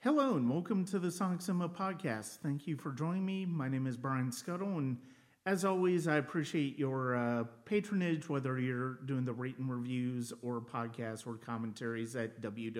Hello and welcome to the Sonic Cinema Podcast. Thank you for joining me. My name is Brian Scuttle, and as always, I appreciate your patronage, whether you're doing the rate and reviews or podcasts or commentaries at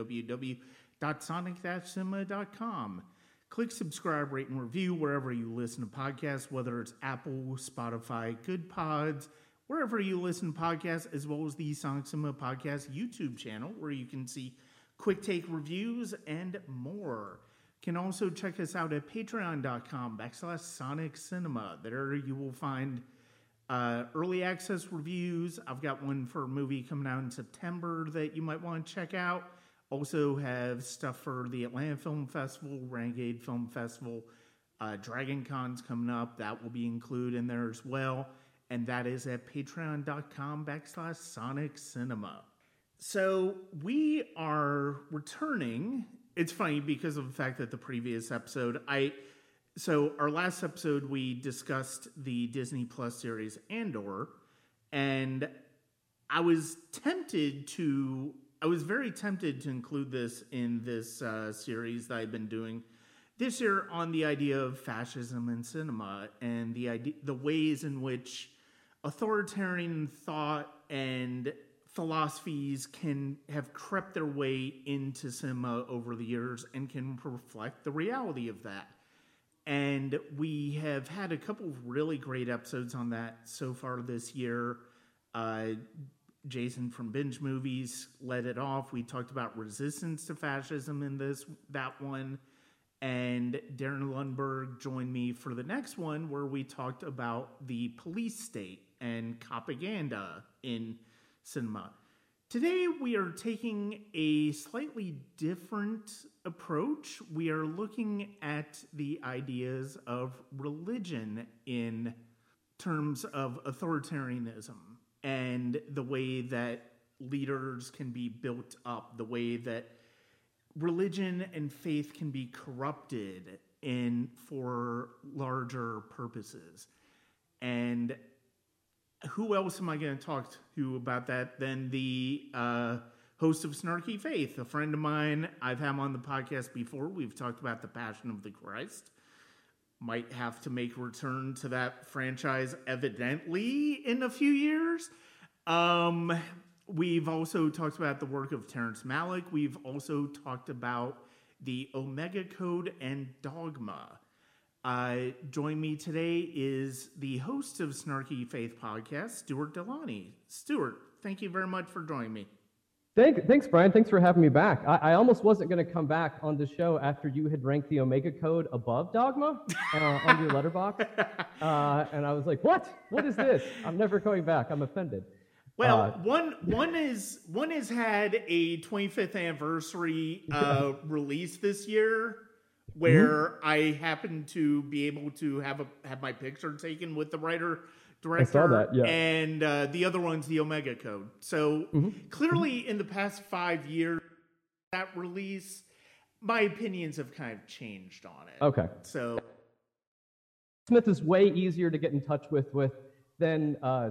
www.sonic-cinema.com. Click subscribe, rate, and review wherever you listen to podcasts, whether it's Apple, Spotify, Good Pods, wherever you listen to podcasts, as well as the Sonic Cinema Podcast YouTube channel, where you can see quick take reviews and more. You can also check us out at patreon.com/Sonic Cinema. There you will find early access reviews. I've got one for a movie coming out in September that you might want to check out. Also have stuff for the Atlanta Film Festival, Renegade Film Festival, Dragon Con's coming up. That will be included in there as well. And that is at patreon.com/Sonic Cinema. So we are returning. It's funny because of the fact that the previous episode, our last episode, we discussed the Disney Plus series Andor, and I was very tempted to include this in this series that I've been doing this year on the idea of fascism in cinema and the ways in which authoritarian thought and philosophies can have crept their way into cinema over the years and can reflect the reality of that. And we have had a couple of really great episodes on that so far this year. Jason from Binge Movies led it off. We talked about resistance to fascism in that one. And Darren Lundberg joined me for the next one, where we talked about the police state and propaganda in cinema. Today we are taking a slightly different approach. We are looking at the ideas of religion in terms of authoritarianism and the way that leaders can be built up, the way that religion and faith can be corrupted for larger purposes. And who else am I going to talk to about that than the host of Snarky Faith, a friend of mine. I've had him on the podcast before. We've talked about the Passion of the Christ. Might have to make a return to that franchise evidently in a few years. We've also talked about the work of Terrence Malick. We've also talked about the Omega Code and Dogma. Joining me today is the host of Snarky Faith Podcast, Stuart Delani. Stuart, thank you very much for joining me. Thanks, Brian. Thanks for having me back. I almost wasn't going to come back on the show after you had ranked the Omega Code above Dogma on your letterbox. And I was like, what? What is this? I'm never going back. I'm offended. Well, one has had a 25th anniversary release this year, where I happened to be able to have my picture taken with the writer-director. I saw that, yeah. And the other one's the Omega Code. So clearly in the past 5 years, that release, my opinions have kind of changed on it. Okay. So Smith is way easier to get in touch with than I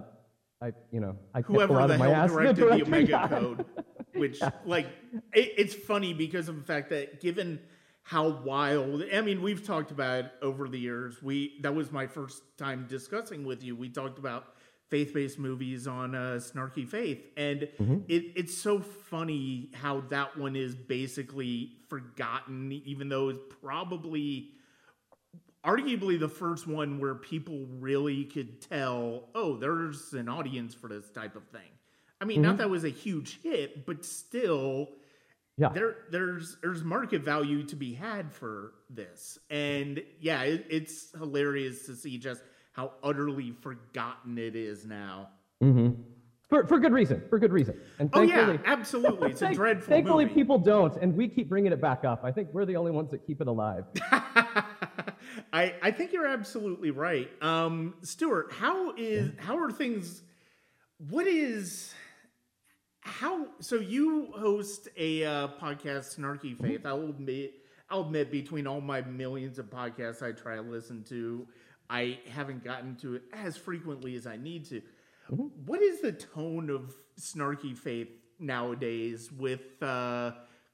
whoever the hell directed the Omega Code, Code, which it's funny because of the fact that given how wild, I mean, we've talked about it over the years. That was my first time discussing with you. We talked about faith-based movies on Snarky Faith, and it's so funny how that one is basically forgotten, even though it's probably arguably the first one where people really could tell, oh, there's an audience for this type of thing. I mean, not that it was a huge hit, but still, yeah, there's market value to be had for this. And yeah, it's hilarious to see just how utterly forgotten it is now. For good reason. And yeah, absolutely. It's a dreadful thankfully movie. People don't, and we keep bringing it back up. I think we're the only ones that keep it alive. I think you're absolutely right. Stuart, how are things? So you host a podcast, Snarky Faith. I'll admit, between all my millions of podcasts I try to listen to, I haven't gotten to it as frequently as I need to. What is the tone of Snarky Faith nowadays with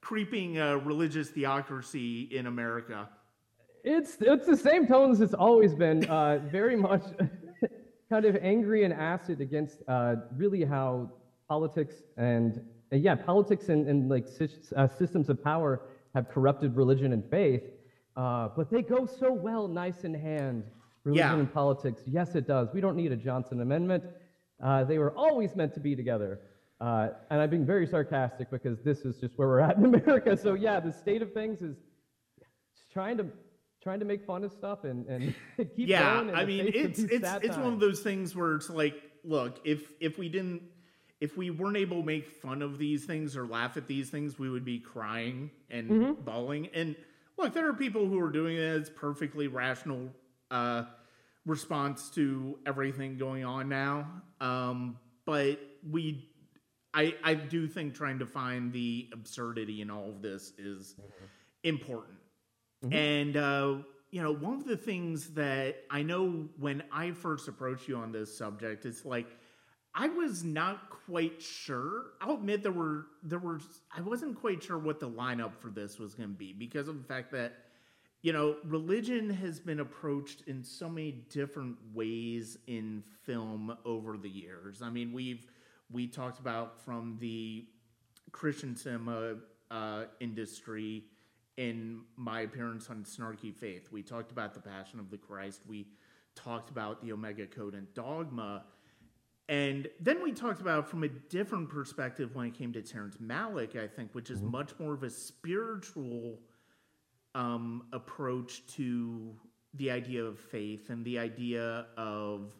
creeping religious theocracy in America. It's the same tones it's always been, very much kind of angry and acid against really how politics and politics and like systems of power have corrupted religion and faith, but they go so well nice in hand, religion and politics. Yes, it does. We don't need a Johnson Amendment. They were always meant to be together. And I'm being very sarcastic because this is just where we're at in America. So yeah, the state of things is trying to make fun of stuff and keep going. I mean, it's one of those things where it's like, look, if we weren't able to make fun of these things or laugh at these things, we would be crying and bawling. And look, there are people who are doing it. It's perfectly rational response to everything going on now. But I do think trying to find the absurdity in all of this is important. And, one of the things that I know when I first approached you on this subject, it's like, I was not quite sure. I'll admit I wasn't quite sure what the lineup for this was going to be because of the fact that, religion has been approached in so many different ways in film over the years. I mean, we talked about from the Christian cinema industry in my appearance on Snarky Faith. We talked about The Passion of the Christ. We talked about the Omega Code and Dogma. And then we talked about from a different perspective when it came to Terrence Malick, I think, which is much more of a spiritual approach to the idea of faith and the idea of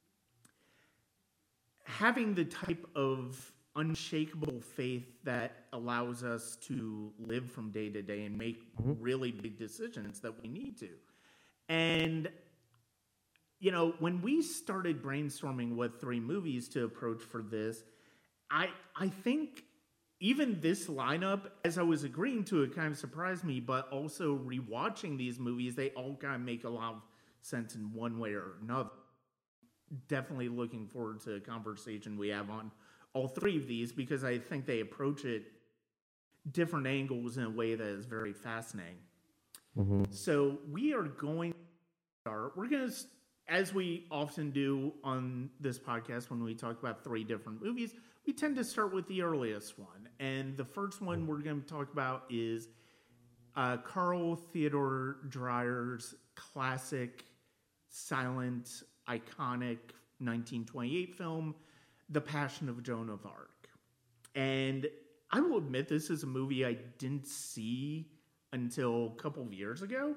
having the type of unshakable faith that allows us to live from day to day and make really big decisions that we need to. And, when we started brainstorming what 3 movies to approach for this, I think even this lineup, as I was agreeing to it, kind of surprised me, but also rewatching these movies, they all kind of make a lot of sense in one way or another. Definitely looking forward to a conversation we have on all 3 of these because I think they approach it different angles in a way that is very fascinating. So we are going to start. We're going to, as we often do on this podcast when we talk about 3 different movies, we tend to start with the earliest one. And the first one we're going to talk about is Carl Theodor Dreyer's classic, silent, iconic 1928 film, The Passion of Joan of Arc. And I will admit this is a movie I didn't see until a couple of years ago.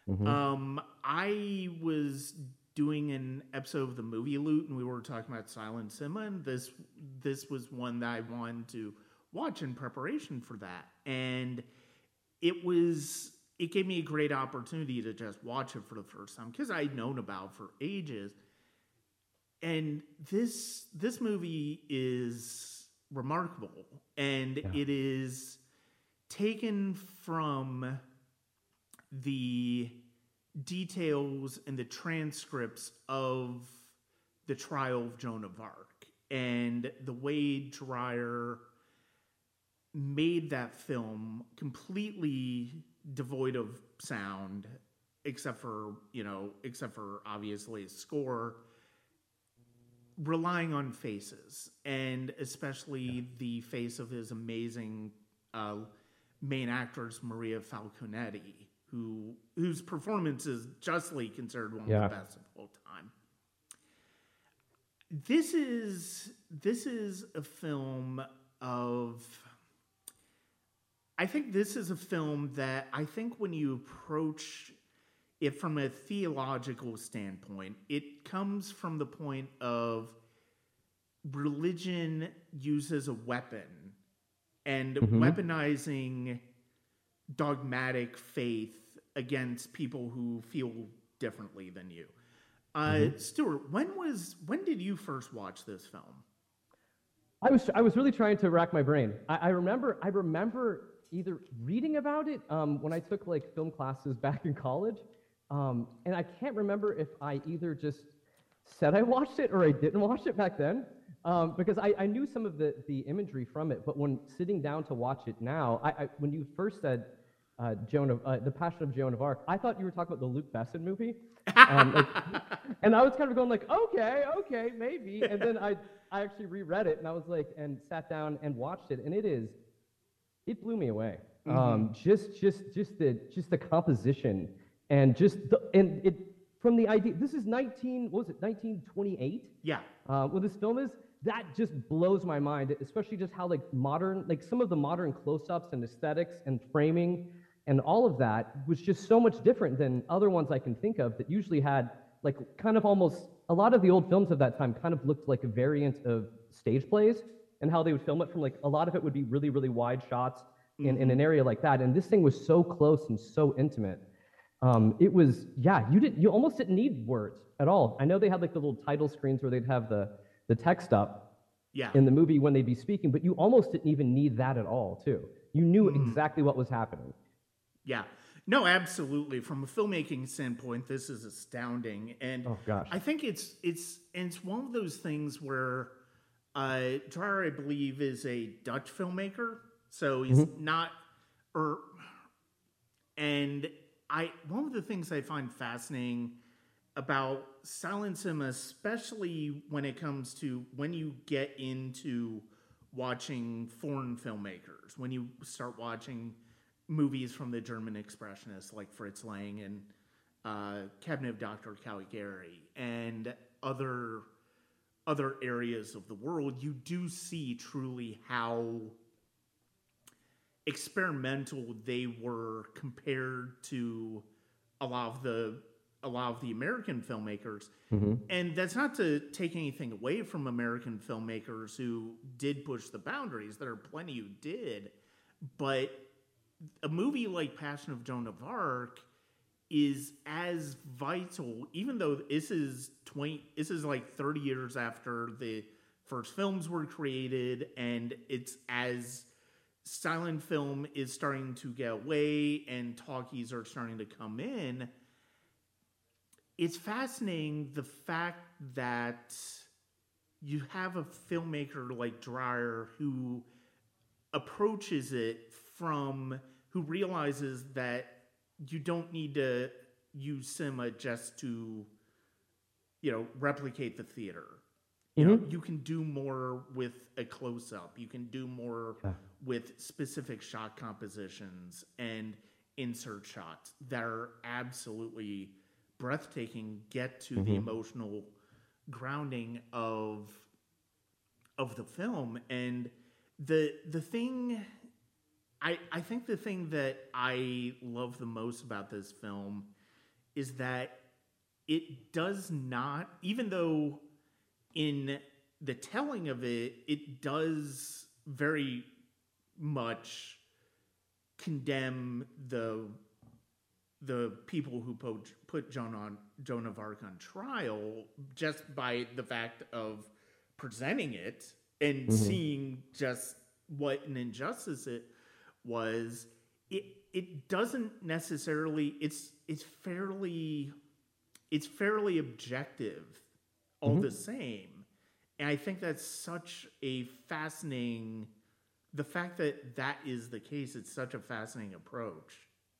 I was doing an episode of the Movie Loot and we were talking about silent cinema, and this was one that I wanted to watch in preparation for that. And it gave me a great opportunity to just watch it for the first time because I'd known about it for ages. And this movie is remarkable, and it is taken from the details and the transcripts of the trial of Joan of Arc and the way Dreyer made that film completely devoid of sound, except for obviously his score, relying on faces, and especially the face of his amazing main actress, Maria Falconetti, whose performance is justly considered one of the best of all time. This is a film of... I think this is a film that I think when you approach it from a theological standpoint, it comes from the point of religion used as a weapon and weaponizing dogmatic faith against people who feel differently than you. Stuart, when did you first watch this film? I was really trying to rack my brain. I remember either reading about it when I took like film classes back in college, and I can't remember if I either just said I watched it or I didn't watch it back then. because I knew some of the imagery from it, but when sitting down to watch it now, when you first said The Passion of Joan of Arc, I thought you were talking about the Luc Besson movie. Like, and I was kind of going like, okay, maybe. And then I actually reread it and I was like, and sat down and watched it, and it blew me away. Just the composition and from the idea. This is 1928? Yeah. When this film is, that just blows my mind, especially just how like modern, like some of the modern close-ups and aesthetics and framing and all of that was just so much different than other ones I can think of that usually had like kind of almost, a lot of the old films of that time kind of looked like a variant of stage plays and how they would film it from like, a lot of it would be really, really wide shots in an area like that. And this thing was so close and so intimate. It was, yeah, you almost didn't need words at all. I know they had like the little title screens where they'd have the text up in the movie when they'd be speaking, but you almost didn't even need that at all, too. You knew exactly what was happening. Yeah. No, absolutely. From a filmmaking standpoint, this is astounding. And oh, gosh. I think it's one of those things where Dreyer, I believe, is a Dutch filmmaker. So he's not, one of the things I find fascinating about silent cinema, especially when it comes to when you get into watching foreign filmmakers, when you start watching movies from the German expressionists like Fritz Lang and Cabinet of Dr. Caligari and other areas of the world, you do see truly how experimental they were compared to a lot of the American filmmakers. And that's not to take anything away from American filmmakers who did push the boundaries. There are plenty who did. But a movie like Passion of Joan of Arc is as vital, even though this is like 30 years after the first films were created, and it's as silent film is starting to get away and talkies are starting to come in. It's fascinating the fact that you have a filmmaker like Dreyer who approaches it who realizes that you don't need to use cinema just to, replicate the theater. You know, you can do more with a close-up. You can do more with specific shot compositions and insert shots that are absolutely breathtaking, get to the emotional grounding of the film. And the thing, I think the thing that I love the most about this film is that it does not, even though in the telling of it, it does very much condemn the people who put Joan of Arc on trial just by the fact of presenting it and seeing just what an injustice it was. It doesn't necessarily, it's fairly objective all the same. And I think that's such a fascinating, the fact that that is the case, it's such a fascinating approach.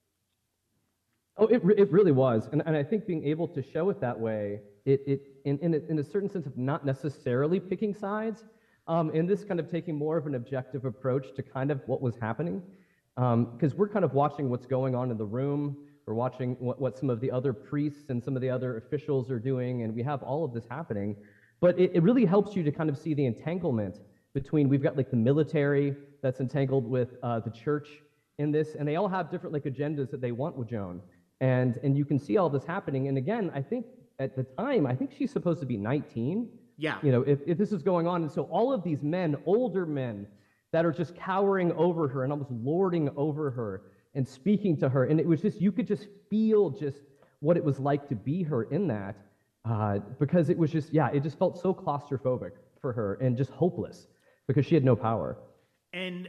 Oh, it really was. And I think being able to show it that way, in a certain sense of not necessarily picking sides, in this kind of taking more of an objective approach to kind of what was happening. Because we're kind of watching what's going on in the room, we're watching what some of the other priests and some of the other officials are doing, and we have all of this happening. But it really helps you to kind of see the entanglement between, we've got like the military that's entangled with the church in this, and they all have different like agendas that they want with Joan. And you can see all this happening. And again, I think at the time, I think she's supposed to be 19. Yeah. You know, if this is going on. And so all of these men, older men, that are just cowering over her and almost lording over her and speaking to her. And it was just, you could just feel just what it was like to be her in that. Because it was just, it just felt so claustrophobic for her and just hopeless because she had no power. And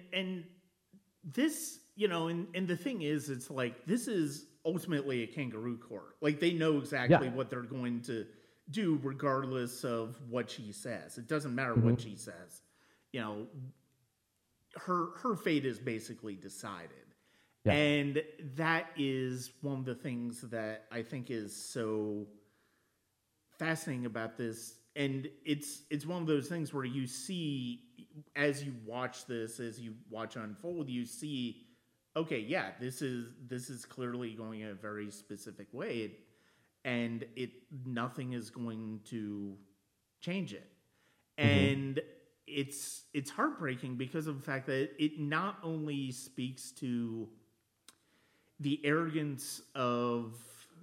this, and the thing is, it's like, this is ultimately a kangaroo court. Like, they know exactly what they're going to do regardless of what she says. It doesn't matter what she says. You know, her fate is basically decided. Yeah. And that is one of the things that I think is so fascinating about this. And it's one of those things where you see, as you watch this, as you watch unfold, you see, okay, yeah, this is clearly going in a very specific way, and nothing is going to change it. And it's heartbreaking because of the fact that it not only speaks to the arrogance of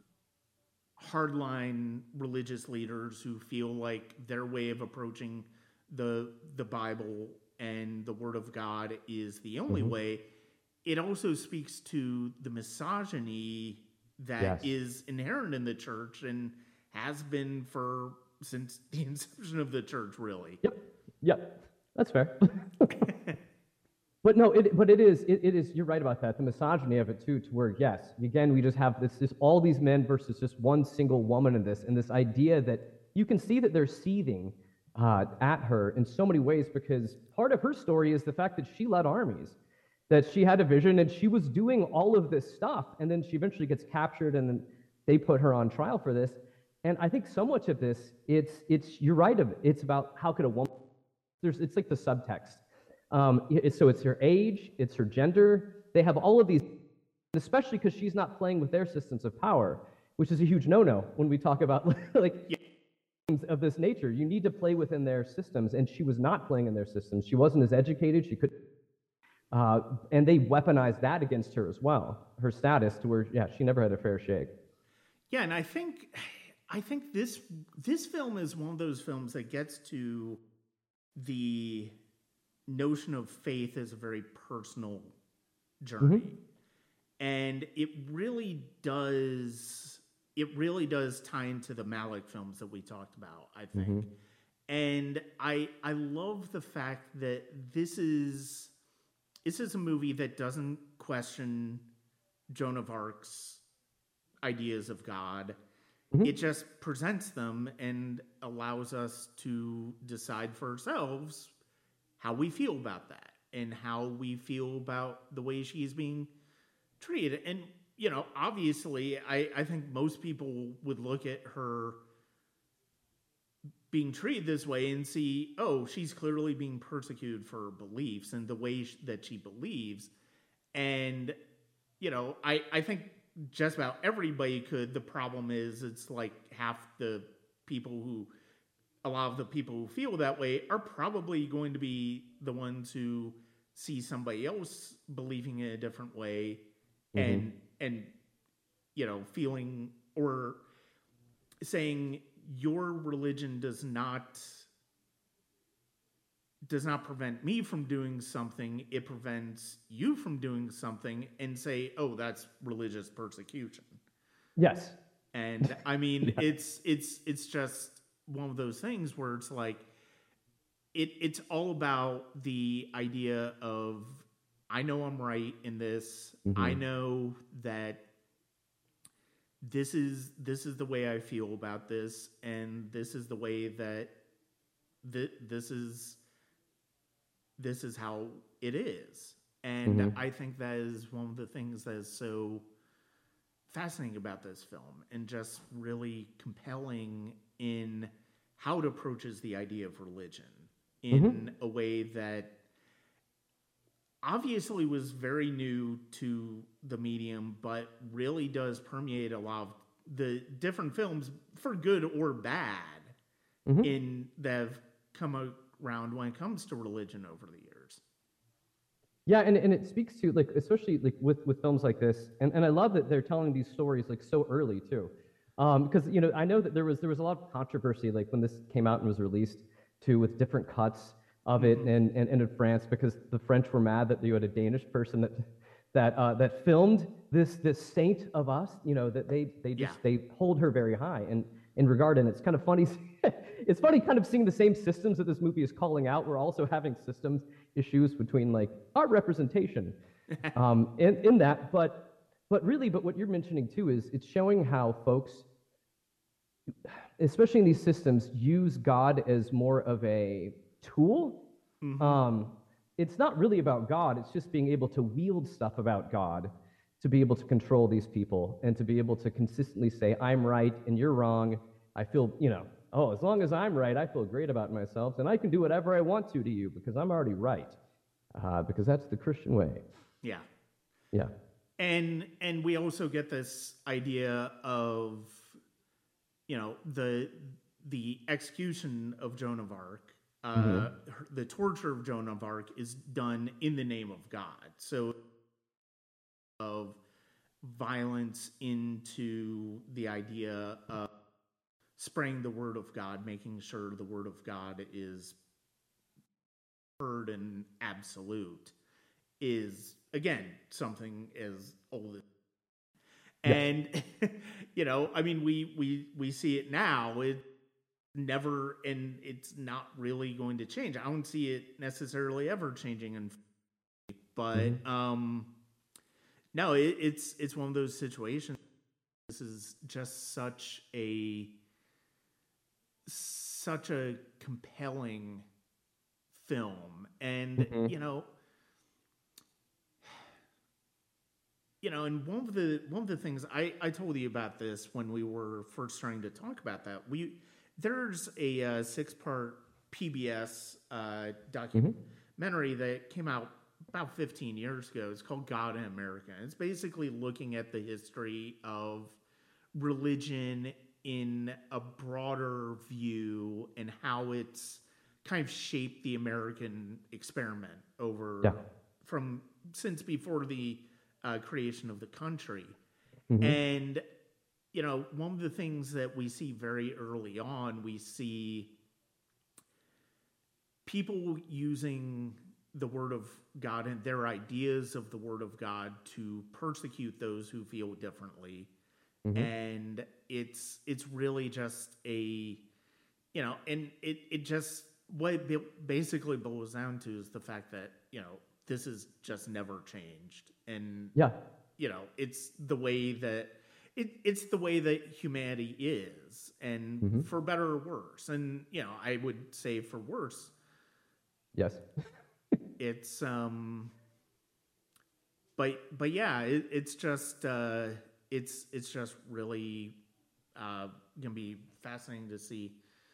hardline religious leaders who feel like their way of approaching the Bible and the Word of God is the only way. It also speaks to the misogyny that is inherent in the church and has been since the inception of the church, really. Yep. That's fair. But no, it is. You're right about that. The misogyny of it too, to where yes, again, we just have this all these men versus just one single woman in this, and this idea that you can see that they're seething at her in so many ways, because part of her story is the fact that she led armies, that she had a vision and she was doing all of this stuff, and then she eventually gets captured, and then they put her on trial for this. And I think so much of this, it's you're right. It's about how could a woman. It's like the subtext. So it's her age, it's her gender. They have all of these, especially because she's not playing with their systems of power, which is a huge no-no when we talk about of this nature. You need to play within their systems, and she was not playing in their systems. She wasn't as educated. She could, and they weaponized that against her as well. Her status to where, she never had a fair shake. Yeah, and I think this film is one of those films that gets to the notion of faith as a very personal journey. And it really does tie into the Malick films that we talked about, I think. And I love the fact that this is a movie that doesn't question Joan of Arc's ideas of God. It just presents them and allows us to decide for ourselves how we feel about that and how we feel about the way she's being treated. And, you know, obviously, I think most people would look at her being treated this way and see, oh, she's clearly being persecuted for her beliefs and the way that she believes. And, you know, I think just about everybody could. The problem is it's like a lot of the people who feel that way are probably going to be the ones who see somebody else believing in a different way and you know, feeling or saying your religion does not prevent me from doing something, it prevents you from doing something, and say, oh, that's religious persecution. Yes. And I mean, it's just one of those things where it's like, it's all about the idea of, I know I'm right in this. I know that this is the way I feel about this, and this is the way that this is how it is. And I think that is one of the things that is so fascinating about this film, and just really compelling in how it approaches the idea of religion in a way that obviously was very new to the medium, but really does permeate a lot of the different films, for good or bad, that have come around when it comes to religion over the years. Yeah, and it speaks to, like, especially like with films like this, and I love that they're telling these stories like so early too, because you know, I know that there was a lot of controversy like when this came out and was released too, with different cuts of it, and in France, because the French were mad that you had a Danish person that filmed this Saint of Us, you know, that they hold her very high in regard, and it's kind of funny. It's funny kind of seeing the same systems that this movie is calling out. We're also having systems issues between like our representation in that, but what you're mentioning too is it's showing how folks, especially in these systems, use God as more of a tool. It's not really about God. It's just being able to wield stuff about God to be able to control these people and to be able to consistently say, I'm right and you're wrong. I feel, oh, as long as I'm right, I feel great about myself and I can do whatever I want to you because I'm already right. Because that's the Christian way. Yeah. Yeah. And we also get this idea of, the execution of Joan of Arc. The torture of Joan of Arc is done in the name of God. So of violence into the idea of spreading the word of God, making sure the word of God is heard and absolute, is again something as old as. And we see it now. It never, and it's not really going to change. I don't see it necessarily ever changing. But no, it's one of those situations. This is just such a compelling film, and and one of the things I told you about this when we were first starting to talk about that, there's a 6-part PBS documentary that came out about 15 years ago. It's called God in America. It's basically looking at the history of religion in a broader view and how it's kind of shaped the American experiment from since before the creation of the country. And one of the things that we see very early on, we see people using the word of God and their ideas of the word of God to persecute those who feel differently. And it's really just and it just, what it basically boils down to is the fact that this has just never changed. And it's the way that it's the way that humanity is, and for better or worse. And I would say for worse. Yes. It's but yeah, it's just really gonna be fascinating to see.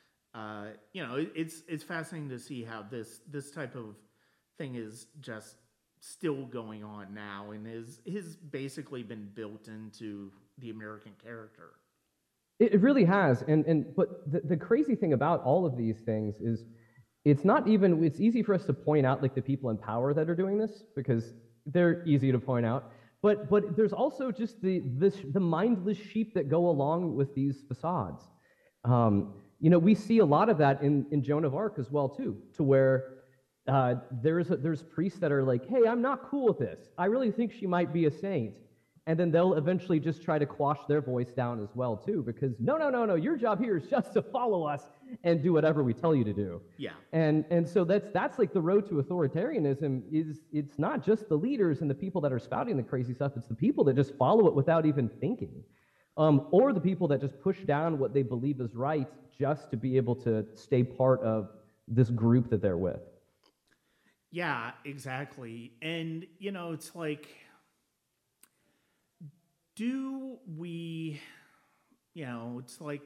It's fascinating to see how this type of thing is just still going on now, and has basically been built into the American character. It really has, but the crazy thing about all of these things is it's easy for us to point out like the people in power that are doing this because they're easy to point out. But there's also just the mindless sheep that go along with these facades. We see a lot of that in Joan of Arc as well too, to where there's priests that are like, hey, I'm not cool with this. I really think she might be a saint. And then they'll eventually just try to quash their voice down as well too, because no, your job here is just to follow us and do whatever we tell you to do. Yeah. And so that's like the road to authoritarianism. It's not just the leaders and the people that are spouting the crazy stuff, it's the people that just follow it without even thinking. Or the people that just push down what they believe is right just to be able to stay part of this group that they're with. Yeah, exactly. And it's like, do we, it's like,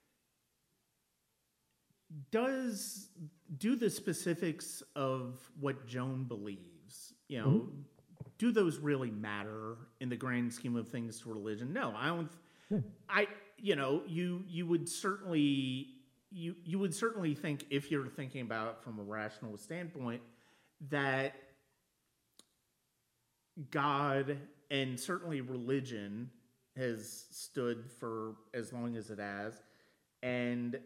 do the specifics of what Joan believes, do those really matter in the grand scheme of things to religion? No, I don't. You would certainly, you would certainly think, if you're thinking about it from a rational standpoint, that God and certainly religion has stood for as long as it has, and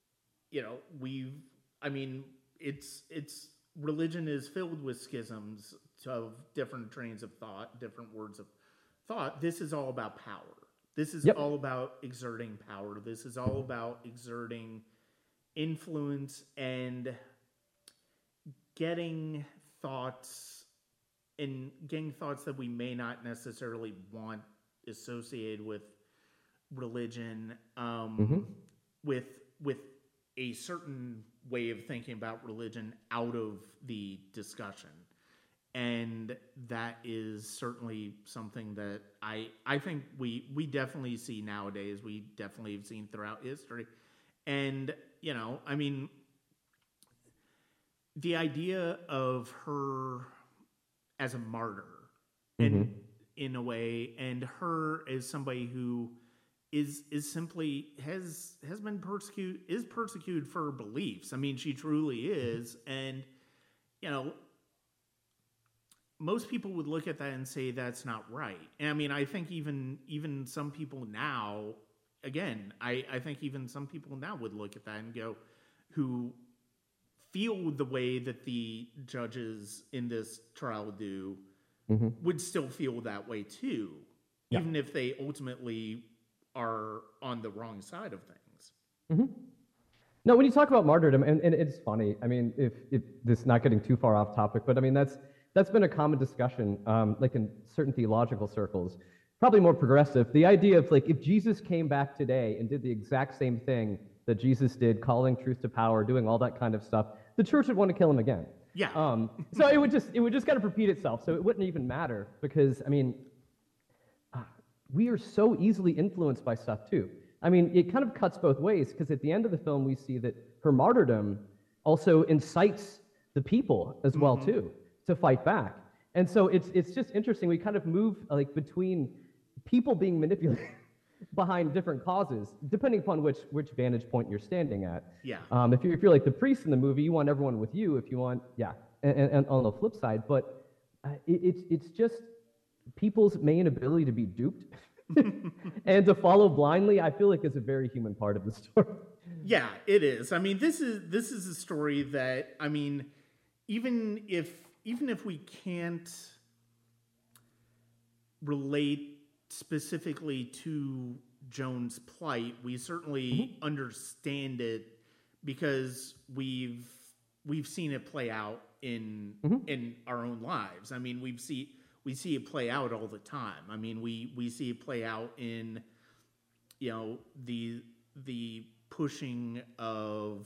it's religion is filled with schisms of different trains of thought, different words of thought. This is all about power. This is all about exerting power. This is all about exerting influence and getting thoughts that we may not necessarily want associated with religion, with a certain way of thinking about religion out of the discussion. And that is certainly something that I think we definitely see nowadays. We definitely have seen throughout history. And, I mean, the idea of her as a martyr and in a way, and her as somebody who is simply has been persecuted for her beliefs. I mean, she truly is. And, most people would look at that and say that's not right. And I mean, I think even some people now, again, I think even some people now would look at that and go, who feel the way that the judges in this trial do, would still feel that way too, even if they ultimately are on the wrong side of things. No, when you talk about martyrdom, and it's funny, I mean, if this is not getting too far off topic, but I mean, that's been a common discussion, like in certain theological circles, probably more progressive. The idea of like, if Jesus came back today and did the exact same thing that Jesus did, calling truth to power, doing all that kind of stuff, the church would want to kill him again. Yeah. So it would just kind of repeat itself. So it wouldn't even matter because, I mean, we are so easily influenced by stuff too. I mean, it kind of cuts both ways because at the end of the film, we see that her martyrdom also incites the people as well too to fight back. And so it's just interesting. We kind of move like between people being manipulated behind different causes, depending upon which vantage point you're standing at. Yeah. If you're like the priest in the movie, you want everyone with you. If you want, and on the flip side, but it's just people's main ability to be duped and to follow blindly. I feel like is a very human part of the story. Yeah, it is. I mean, this is a story that, I mean, even if we can't relate specifically to Joan's plight, we certainly understand it because we've seen it play out in our own lives. I mean, we see it play out all the time. I mean, we see it play out in the pushing of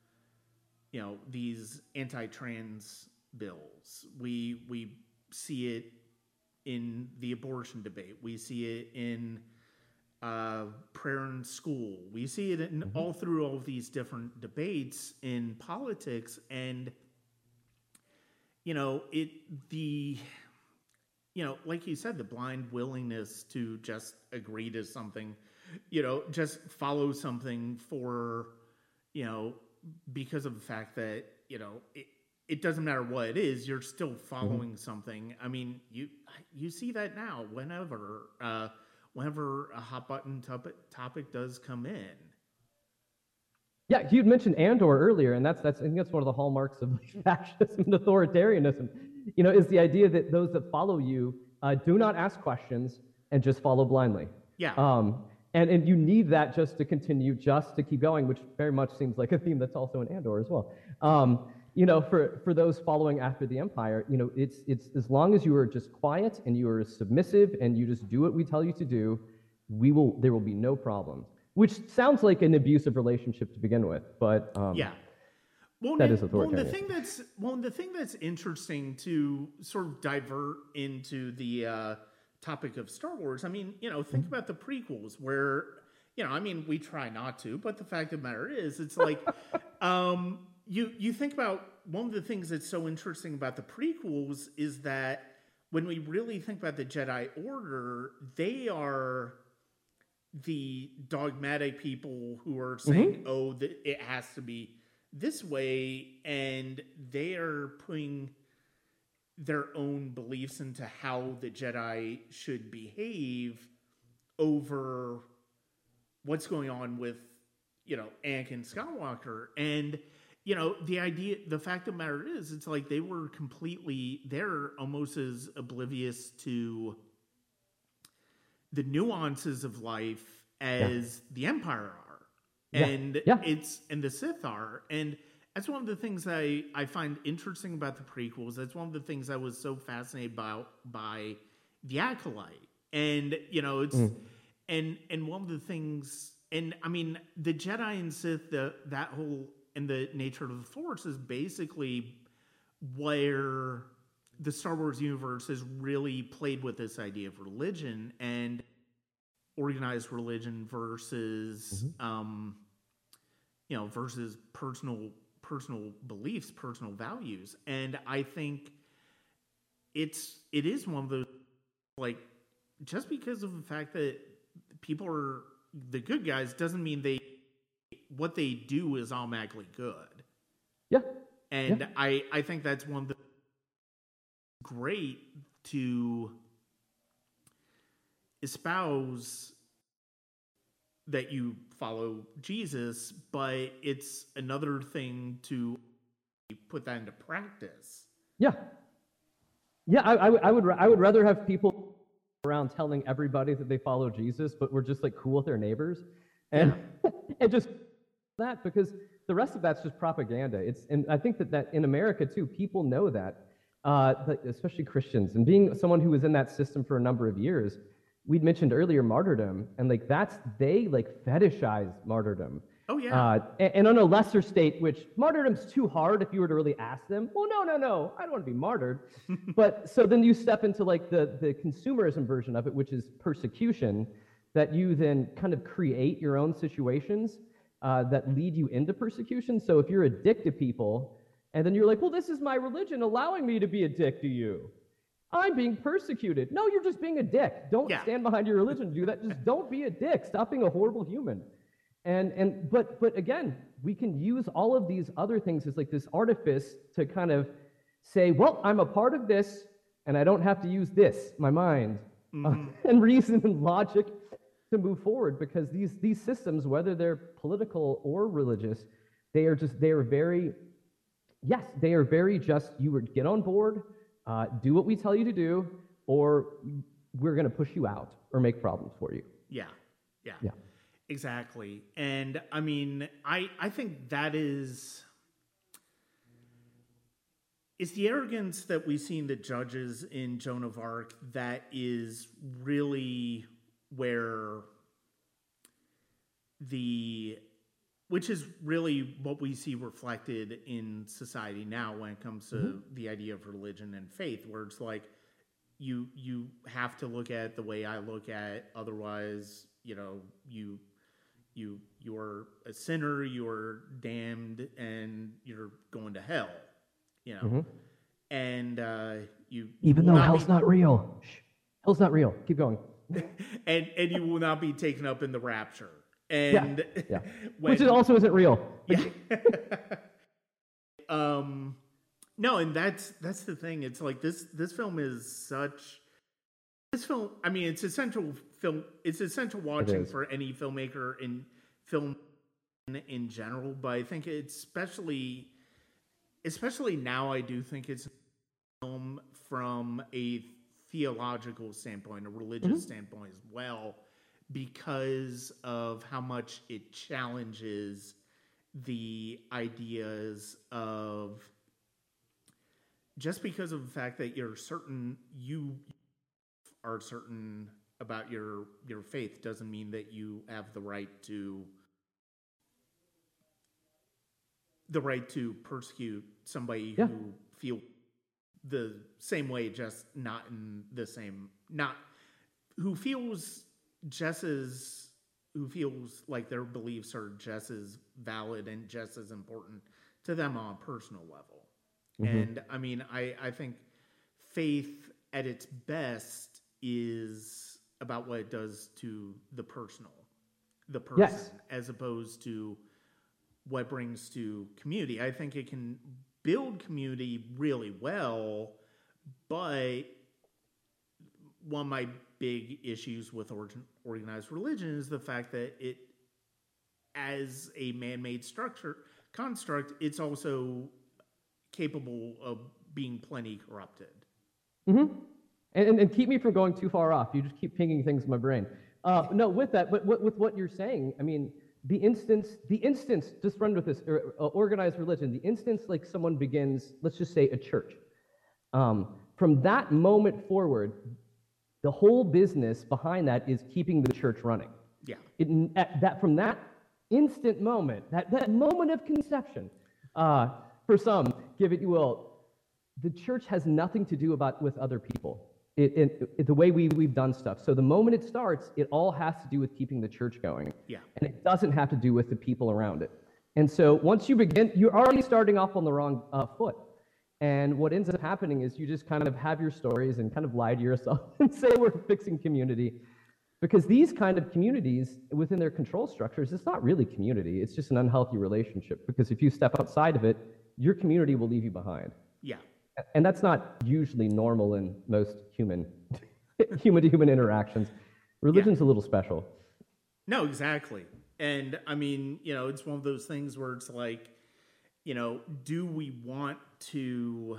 these anti-trans bills. We see it in the abortion debate. We see it in prayer in school. We see it in all through all of these different debates in politics. And like you said, the blind willingness to just agree to something, just follow something for, because of the fact that, it doesn't matter what it is, you're still following something. I mean, you see that now whenever a hot button topic does come in. Yeah, you'd mentioned Andor earlier, and I think that's one of the hallmarks of fascism and authoritarianism. Is the idea that those that follow you do not ask questions and just follow blindly. Yeah. And you need that just to continue, just to keep going, which very much seems like a theme that's also in Andor as well. For those following after the Empire, it's as long as you are just quiet and you are submissive and you just do what we tell you to do, there will be no problem. Which sounds like an abusive relationship to begin with, but yeah. Well, that is authoritarian. The thing that's interesting to sort of divert into the topic of Star Wars. I mean, think about the prequels where, I mean, we try not to, but the fact of the matter is, it's like, you think about one of the things that's so interesting about the prequels is that when we really think about the Jedi Order, they are the dogmatic people who are saying, that it has to be this way, and they are putting their own beliefs into how the Jedi should behave over what's going on with, Anakin Skywalker. And, the fact of the matter is, it's like they're almost as oblivious to the nuances of life as the Empire are. And and the Sith are. And that's one of the things I find interesting about the prequels. That's one of the things I was so fascinated by the Acolyte. And, it's and one of the things, And I mean, the Jedi and Sith, that whole and the nature of the Force is basically where the Star Wars universe has really played with this idea of religion and organized religion versus, versus personal beliefs, personal values. And I think it is one of those, like, just because of the fact that people are the good guys doesn't mean what they do is automatically good. Yeah. And yeah. I think that's one of the great to espouse that you follow Jesus, but it's another thing to put that into practice. Yeah. Yeah, I would rather have people around telling everybody that they follow Jesus, but we're just like cool with their neighbors, and and just that, because the rest of that's just propaganda. And I think that in America too, people know that, especially Christians, and being someone who was in that system for a number of years, we'd mentioned earlier martyrdom, and like they like fetishize martyrdom. Oh yeah. And on a lesser state, which martyrdom's too hard if you were to really ask them, well, no, I don't want to be martyred. But so then you step into like the consumerism version of it, which is persecution, that you then kind of create your own situations that lead you into persecution. So if you're a dick to people, and then you're like, well, this is my religion allowing me to be a dick to you. I'm being persecuted. No, you're just being a dick. Don't stand behind your religion to do that. Just don't be a dick. Stop being a horrible human. But again, we can use all of these other things as like this artifice to kind of say, well, I'm a part of this, and I don't have to use this, my mind, and reason and logic to move forward, because these systems, whether they're political or religious, they are very just, you would get on board, do what we tell you to do, or we're going to push you out or make problems for you. Yeah. Exactly. And I mean, I think that it's the arrogance that we see in the judges in Joan of Arc that is really where which is really what we see reflected in society now when it comes to the idea of religion and faith, where it's like, you have to look at it the way I look at it, otherwise, you're a sinner, you're damned, and you're going to hell, and even though hell's not real. Shh. Hell's not real. Keep going. and you will not be taken up in the rapture. And which also isn't real. Yeah. No, and that's the thing. It's like this film is such. This film, I mean, it's essential film. It's essential watching for any filmmaker in film in general. But I think it's especially now, I do think it's a film from a theological standpoint, a religious standpoint as well, because of how much it challenges the ideas of, just because of the fact that you are certain about your faith doesn't mean that you have the right to persecute somebody who feel the same way, just not in the same, who feels like their beliefs are just as valid and just as important to them on a personal level. And I mean, I think faith at its best is about what it does to the person, as opposed to what it brings to community. I think it can build community really well, but one of my big issues with organized religion is the fact that it, as a man-made construct, it's also capable of being plenty corrupted. And keep me from going too far off. You just keep pinging things in my brain. No, with that, but with what you're saying, I mean, the instance, just run with this, organized religion, the instance like someone begins, let's just say a church. From that moment forward, the whole business behind that is keeping the church running. Yeah. That from that instant moment, that moment of conception, for some, give it you will, the church has nothing to do with other people. The way we've done stuff. So the moment it starts, it all has to do with keeping the church going. Yeah. And it doesn't have to do with the people around it. And so once you begin, you're already starting off on the wrong foot. And what ends up happening is you just kind of have your stories and kind of lie to yourself and say we're fixing community. Because these kind of communities within their control structures, it's not really community. It's just an unhealthy relationship. Because if you step outside of it, your community will leave you behind. Yeah. And that's not usually normal in most human-to-human interactions. Religion's a little special. No, exactly. And I mean, it's one of those things where it's like, do we want to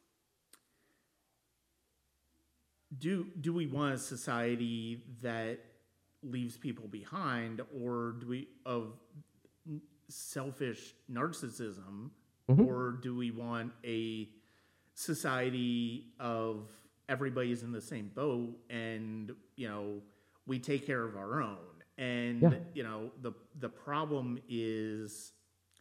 do we want a society that leaves people behind, or do we of selfish narcissism, or do we want a society of everybody's in the same boat and we take care of our own? And the problem is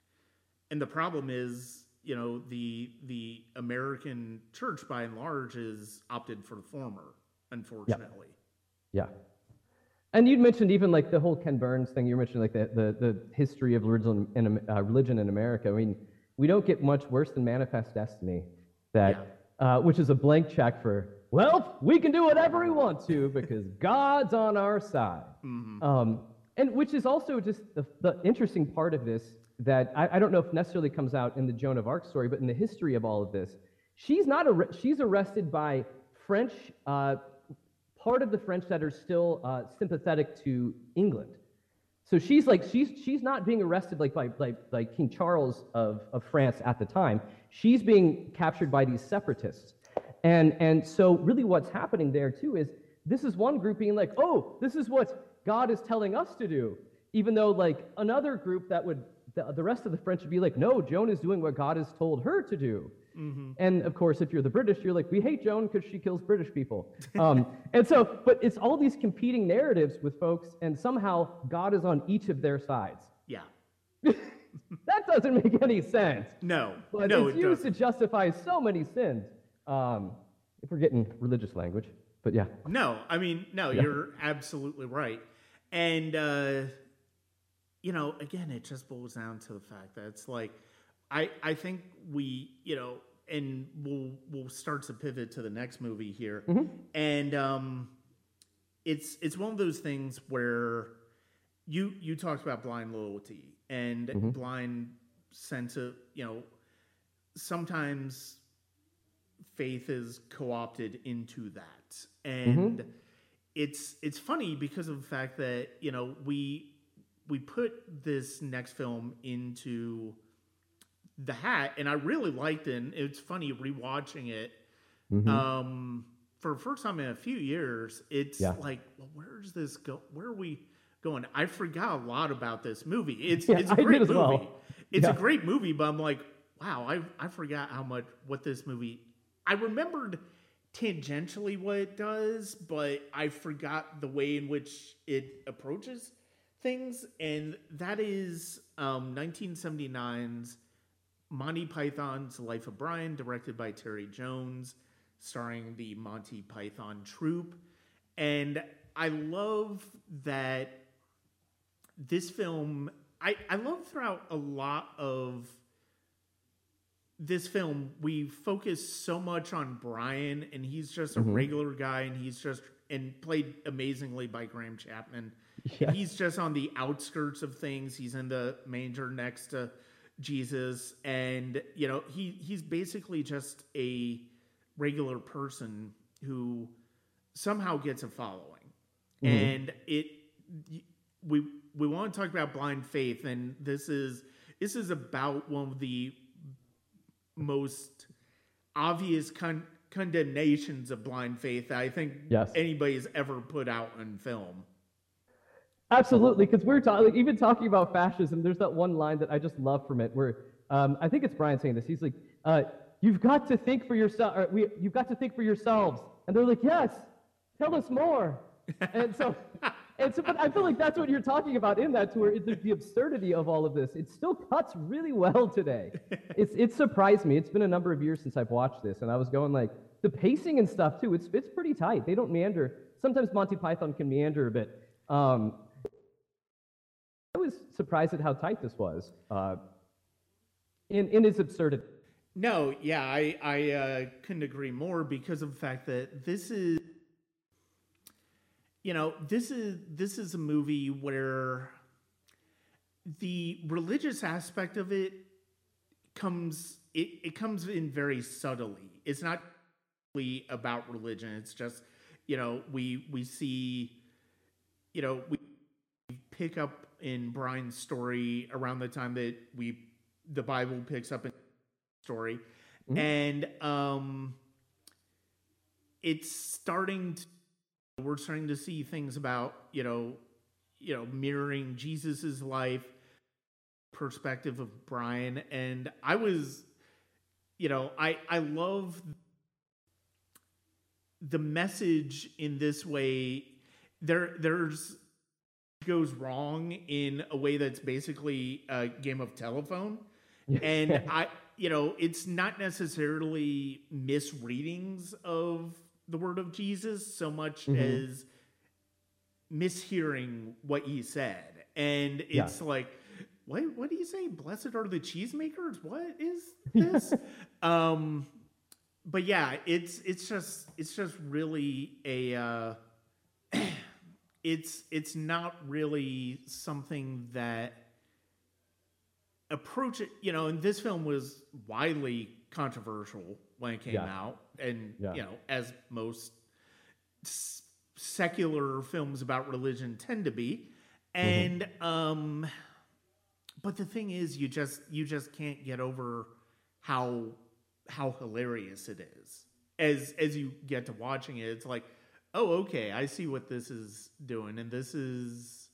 the American church by and large is opted for the former, unfortunately. Yeah. And you'd mentioned even like the whole Ken Burns thing. You mentioned like the history of religion in America. I mean, we don't get much worse than Manifest Destiny, which is a blank check for, well, we can do whatever we want to because God's on our side. And which is also just the interesting part of this that I don't know if necessarily comes out in the Joan of Arc story, but in the history of all of this, she's arrested by French, part of the French that are still sympathetic to England. So she's not being arrested by King Charles of France at the time. She's being captured by these separatists. And so really what's happening there too is this is one group being like, oh, this is what God is telling us to do. Even though like another group that would, the rest of the French would be like, no, Joan is doing what God has told her to do. And of course, if you're the British, you're like, we hate Joan because she kills British people. And so, but it's all these competing narratives with folks, and somehow God is on each of their sides. Yeah. That doesn't make any sense. No. But no, it's used to justify so many sins. If we're getting religious language, but yeah. No, I mean, no, you're absolutely right. And, again, it just boils down to the fact that it's like, I think we, and we'll start to pivot to the next movie here. And it's one of those things where you talked about blind loyalty and blind sense of, sometimes faith is co-opted into that. And it's funny because of the fact that, we put this next film into the hat, and I really liked it. And it's funny rewatching it for the first time in a few years. It's like, well, where does this go? Where are we going? I forgot a lot about this movie. It's a great movie. Well. It's a great movie, but I'm like, wow, I forgot what this movie. I remembered tangentially what it does, but I forgot the way in which it approaches things, and that is 1979's Monty Python's Life of Brian, directed by Terry Jones, starring the Monty Python troupe. And I love that this film, I love throughout a lot of this film, we focus so much on Brian, and he's just a regular guy, and he's just, and played amazingly by Graham Chapman. Yeah. He's just on the outskirts of things. He's in the manger next to Jesus, and he's basically just a regular person who somehow gets a following. And we want to talk about blind faith, and this is about one of the most obvious condemnations of blind faith that I think anybody's ever put out in film. Absolutely, because we're even talking about fascism. There's that one line that I just love from it, where I think it's Brian saying this. He's like, "You've got to think for yourself. You've got to think for yourselves." And they're like, "Yes, tell us more." And so, And so, but I feel like that's what you're talking about in that, to where the absurdity of all of this, it still cuts really well today. It surprised me. It's been a number of years since I've watched this, and I was going like, the pacing and stuff too, it's pretty tight. They don't meander. Sometimes Monty Python can meander a bit. I was surprised at how tight this was in its absurdity. No, yeah, I couldn't agree more, because of the fact that this is, this is a movie where the religious aspect of it comes in very subtly. It's not really about religion. It's just, we see, we pick up in Brian's story around the time that the Bible picks up in story. Mm-hmm. And we're starting to see things about, mirroring Jesus's life, perspective of Brian. And I was, I love the message in this way. There's goes wrong in a way that's basically a game of telephone. And it's not necessarily misreadings of the word of Jesus so much as mishearing what he said. And it's like, what do you say? Blessed are the cheesemakers? What is this? But yeah, it's just really a it's not really something that approach it, and this film was widely controversial when it came out, and as most secular films about religion tend to be, and but the thing is, you just can't get over how hilarious it is as you get to watching it. It's like, oh, okay, I see what this is doing, and this is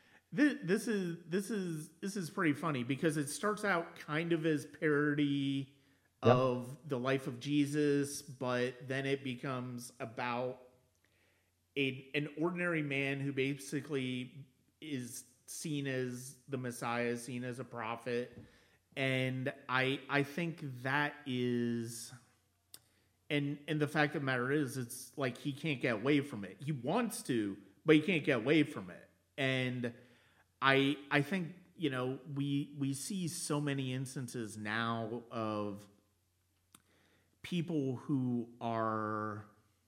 pretty funny, because it starts out kind of as parody of the life of Jesus, but then it becomes about an ordinary man who basically is seen as the Messiah, seen as a prophet. And I think that is, and the fact of the matter is, it's like he can't get away from it. He wants to, but he can't get away from it. And I think, we see so many instances now of people who are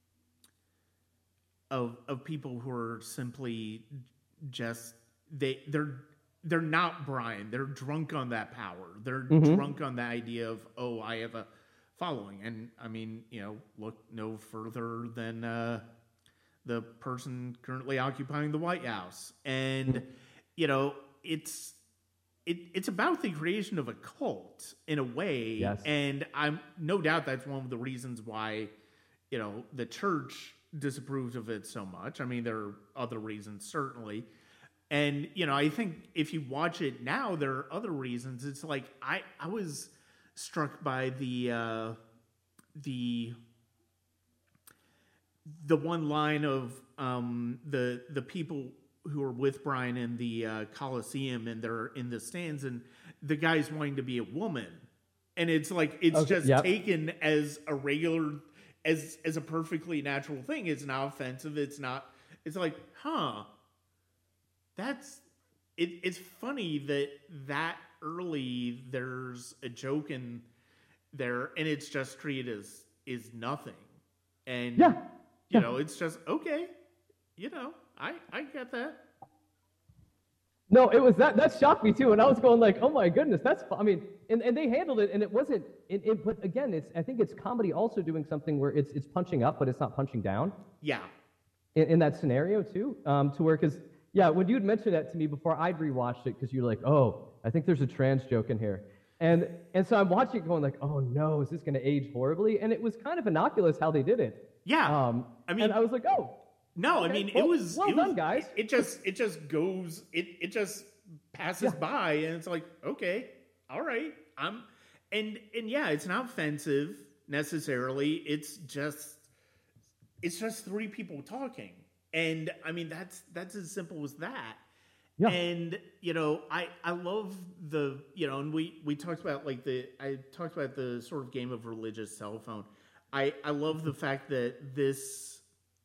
people who are simply just they're not Brian. They're drunk on that power. They're drunk on the idea of, oh, I have a following. And I mean, look no further than the person currently occupying the White House. And it's about the creation of a cult in a way. Yes. And I'm no doubt that's one of the reasons why, the church disapproves of it so much. I mean, there are other reasons, certainly. And, I think if you watch it now, there are other reasons. It's like, I was struck by the one line of the people who are with Brian in the Coliseum, and they're in the stands, and the guy's wanting to be a woman. And it's like, it's taken as a regular, as a perfectly natural thing. It's not offensive. It's like, it's funny that early there's a joke in there, and it's just treated as nothing. And, it's just, okay, I get that. No, it was that shocked me too, and I was going like, "Oh my goodness, that's." I mean, and they handled it, and it wasn't. But again, I think it's comedy also doing something where it's punching up, but it's not punching down. Yeah. In that scenario too, to where, because when you had mentioned that to me before, I'd rewatched it, because you're like, "Oh, I think there's a trans joke in here," and so I'm watching it going like, "Oh no, is this going to age horribly?" And it was kind of innocuous how they did it. Yeah. And I was like, "Oh." No, okay. I mean, it was done, guys. It just goes. It just passes by, and it's like, okay, all right. And it's not offensive necessarily. It's just three people talking, And I mean, that's as simple as that. Yeah. And I love the and we talked about I talked about the sort of game of religious cell phone. I love the fact that this.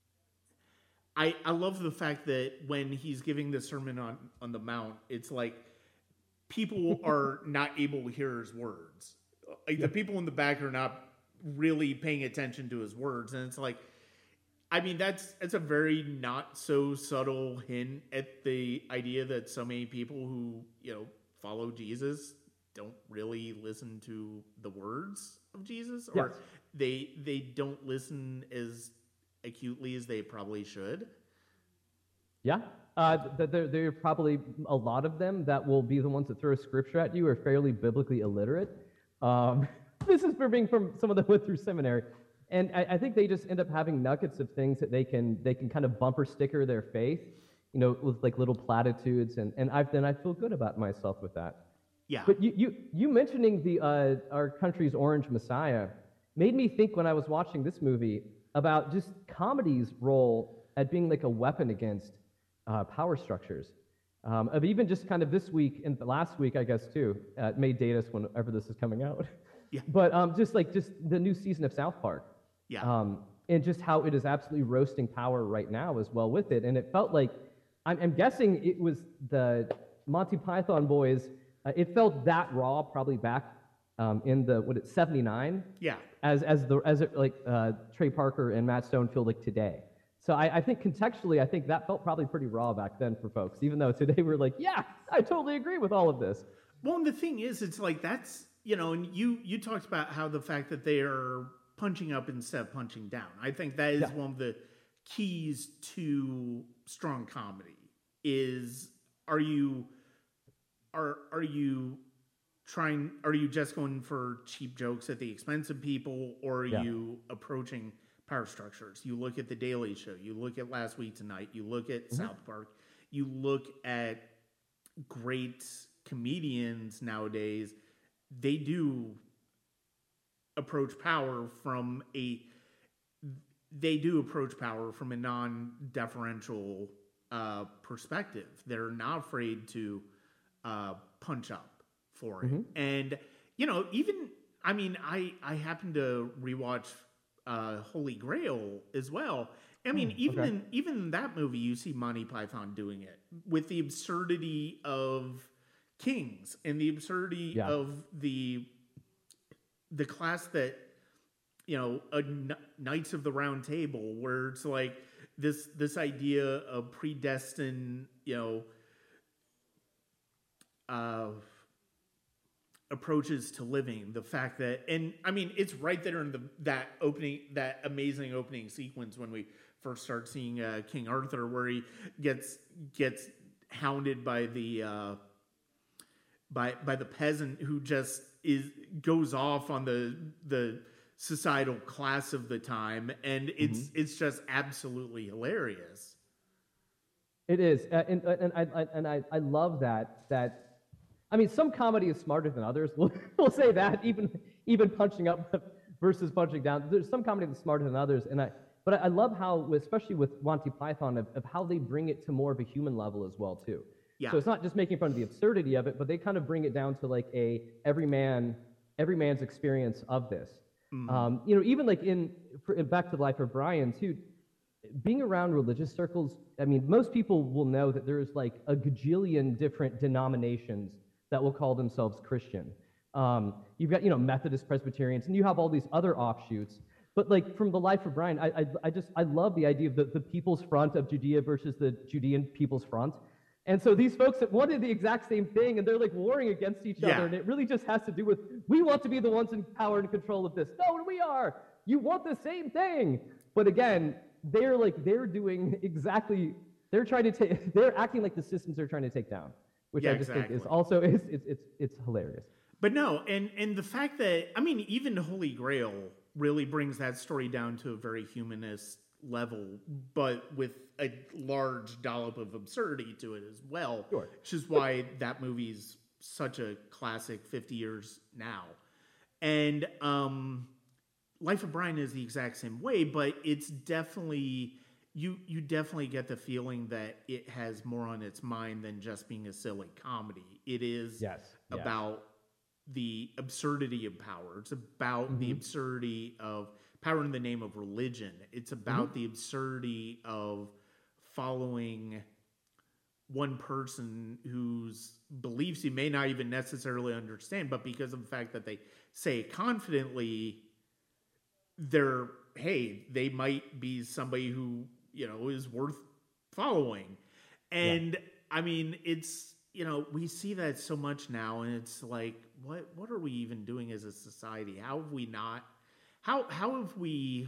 I love the fact that when he's giving the Sermon on the Mount, it's like people are not able to hear his words. Like the people in the back are not really paying attention to his words, and it's like, I mean, that's a very not so subtle hint at the idea that so many people who follow Jesus don't really listen to the words of Jesus, or they don't listen as acutely as they probably should. Yeah. There are probably a lot of them that will be the ones that throw scripture at you are fairly biblically illiterate. This is for being from someone that went through seminary. And I think they just end up having nuggets of things that they can kind of bumper sticker their faith, with like little platitudes. And I feel good about myself with that. Yeah. But you mentioning our country's orange messiah made me think when I was watching this movie about just comedy's role at being like a weapon against power structures. Of even just kind of this week and last week, I guess too, may date us whenever this is coming out. Yeah. But just the new season of South Park. Yeah. And just how it is absolutely roasting power right now as well with it. And it felt like, I'm guessing it was the Monty Python boys. It felt that raw probably back in the 79. Yeah. As Trey Parker and Matt Stone feel like today. So I think contextually, I think that felt probably pretty raw back then for folks, even though today we're like, yeah, I totally agree with all of this. Well, and the thing is, it's like that's, and you talked about how the fact that they are punching up instead of punching down. I think that is one of the keys to strong comedy is, are you just going for cheap jokes at the expense of people, or are you approaching power structures? You look at The Daily Show, you look at Last Week Tonight, you look at South Park, you look at great comedians nowadays, they do approach power from a non-deferential perspective. They're not afraid to punch up for it. And I happen to rewatch Holy Grail as well. I mean, even in that movie, you see Monty Python doing it with the absurdity of kings and the absurdity of the class that Knights of the Round Table, where it's like this idea of predestined approaches to living, the fact that, and I mean, it's right there in that amazing opening sequence when we first start seeing King Arthur, where he gets hounded by the peasant who just goes off on the societal class of the time, and it's just absolutely hilarious. It is, and I love that. I mean, some comedy is smarter than others. We'll say that, even punching up versus punching down. There's some comedy that's smarter than others, but I love how, especially with Monty Python, of how they bring it to more of a human level as well too. Yeah. So it's not just making fun of the absurdity of it, but they kind of bring it down to like every man's experience of this. Even like back to Life of Brian too. Being around religious circles, I mean, most people will know that there's like a gajillion different denominations that will call themselves Christian. You've got, Methodist, Presbyterians, and you have all these other offshoots. But like from the Life of Brian, I love the idea of the People's Front of Judea versus the Judean People's Front. And so these folks that wanted the exact same thing, and they're like warring against each other, and it really just has to do with, we want to be the ones in power and control of this. No, we are. You want the same thing. But again, they're doing exactly, they're acting like the systems they're trying to take down, which I just think is also, it's hilarious. But no, and the fact that, I mean, even Holy Grail really brings that story down to a very humanist level, but with a large dollop of absurdity to it as well, which is why that movie's such a classic 50 years now. And Life of Brian is the exact same way, but it's definitely you definitely get the feeling that it has more on its mind than just being a silly comedy. It is Yes. about the absurdity of power. It's about the absurdity of power in the name of religion. It's about the absurdity of following one person whose beliefs you may not even necessarily understand, but because of the fact that they say it confidently, they might be somebody who, is worth following. And I mean, it's, we see that so much now, and it's like, what are we even doing as a society? How have we not, how have we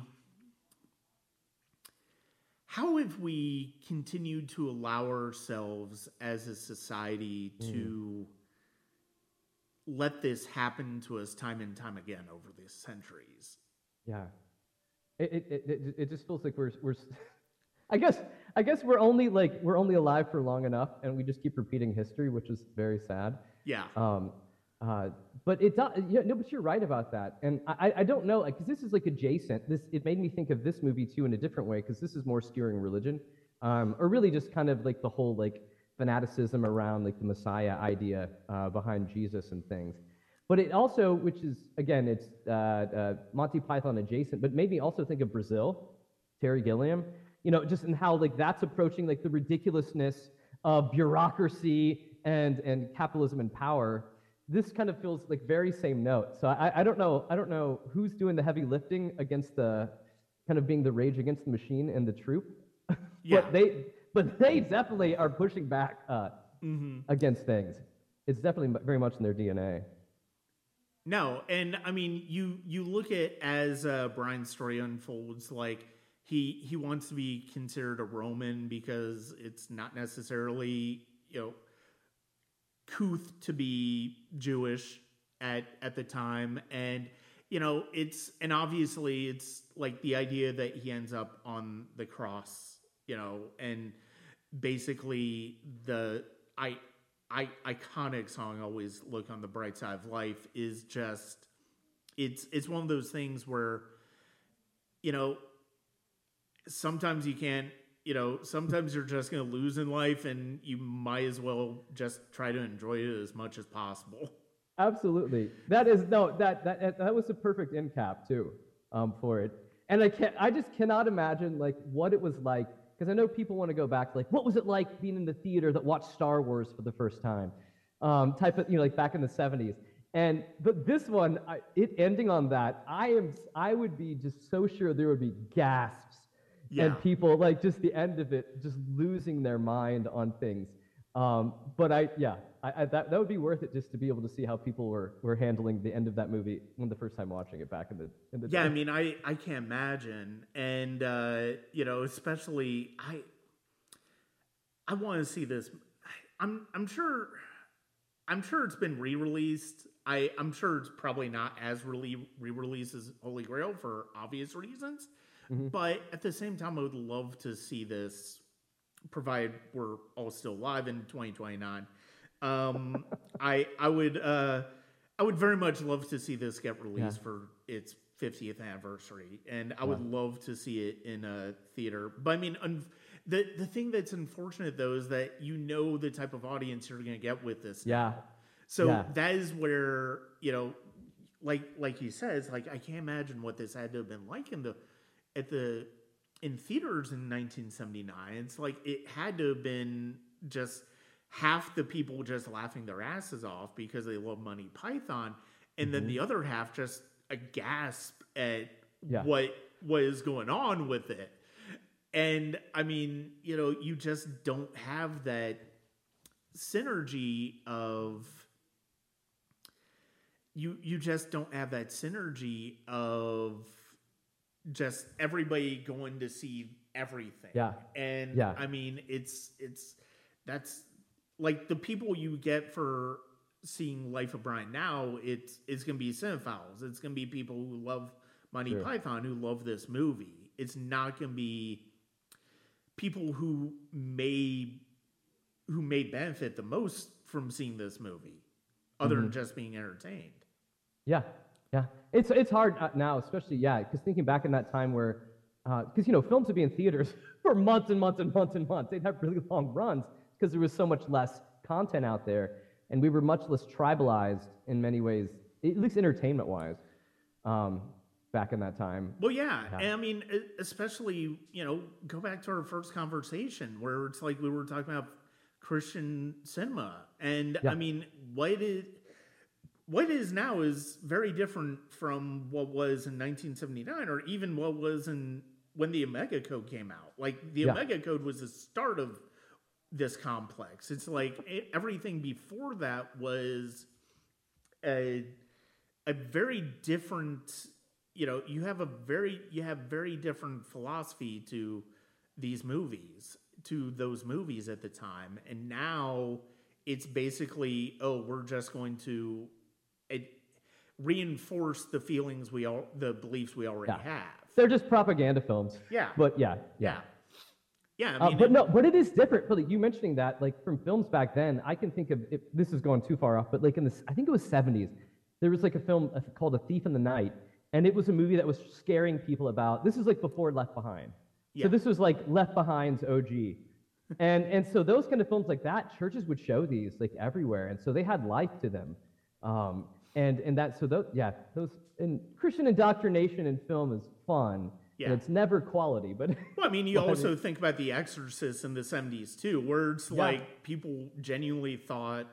continued to allow ourselves as a society to let this happen to us time and time again over the centuries? Yeah. It just feels like we're I guess we're only alive for long enough, and we just keep repeating history, which is very sad. Yeah. But but you're right about that, and I don't know, like, because this is like adjacent. It made me think of this movie too in a different way, because this is more skewering religion, or really just kind of like the whole like fanaticism around like the Messiah idea behind Jesus and things. But it also, which is again, it's Monty Python adjacent, but made me also think of Brazil, Terry Gilliam. Just in how like that's approaching like the ridiculousness of bureaucracy and capitalism and power. This kind of feels like very same note. So I don't know who's doing the heavy lifting against the kind of being the rage against the machine and the troop. Yeah. but they definitely are pushing back against things. It's definitely very much in their DNA. No, and I mean, you look at as Brian's story unfolds, like he wants to be considered a Roman because it's not necessarily couth to be Jewish at the time, and and obviously it's like the idea that he ends up on the cross, and basically the iconic song "Always Look on the Bright Side of Life" is just it's one of those things where sometimes you can't, sometimes you're just going to lose in life, and you might as well just try to enjoy it as much as possible. Absolutely. That was a perfect end cap too, for it. And I just cannot imagine like what it was like, because I know people want to go back to like, what was it like being in the theater that watched Star Wars for the first time? Type of, like back in the 70s. But this one, it ending on that, I would be just so sure there would be gasps. Yeah. And people like just the end of it, just losing their mind on things. But that would be worth it just to be able to see how people were handling the end of that movie when the first time watching it back in the day. Yeah, I mean, I can't imagine, and especially I want to see this. I'm sure it's been re-released. I'm sure it's probably not as re-released as Holy Grail for obvious reasons. Mm-hmm. But at the same time, I would love to see this, provided we're all still alive in 2029. I would very much love to see this get released for its 50th anniversary, and I would love to see it in a theater. But I mean, the thing that's unfortunate though is that the type of audience you're going to get with this. Yeah. So that is where like he says, like I can't imagine what this had to have been like in theaters in 1979. It's like it had to have been just half the people just laughing their asses off because they love Monty Python, and then the other half just a gasp at what is going on with it. And I mean, you just don't have that synergy of you just don't have that synergy of just everybody going to see everything. Yeah. And I mean, that's like the people you get for seeing Life of Brian now, it's going to be cinephiles. It's going to be people who love Monty Python, who love this movie. It's not going to be people who may benefit the most from seeing this movie, other than just being entertained. Yeah. It's hard now, especially because thinking back in that time where because films would be in theaters for months and months and months and months. They'd have really long runs because there was so much less content out there, and we were much less tribalized in many ways, at least entertainment-wise, back in that time. Well, yeah. And I mean, especially, go back to our first conversation where it's like we were talking about Christian cinema. And I mean, what is now is very different from what was in 1979 or even what was when the Omega Code came out. Like, the Omega Code was the start of this complex. It's like everything before that was a very different, you have very different philosophy to these movies, to those movies at the time. And now it's basically, we're just going to reinforce the feelings the beliefs we already have. They're just propaganda films. Yeah. But yeah. I mean, but it is different. But you mentioning that, like, from films back then, I can think of this is going too far off, but like I think it was 70s, there was like a film called A Thief in the Night, and it was a movie that was scaring people about. This is like before Left Behind. So this was like Left Behind's OG. And so those kind of films like that, churches would show these like everywhere, and so they had life to them. Those and Christian indoctrination in film is fun. Yeah. And it's never quality, but well, I mean, you also think about The Exorcist in the 70s too, where it's like people genuinely thought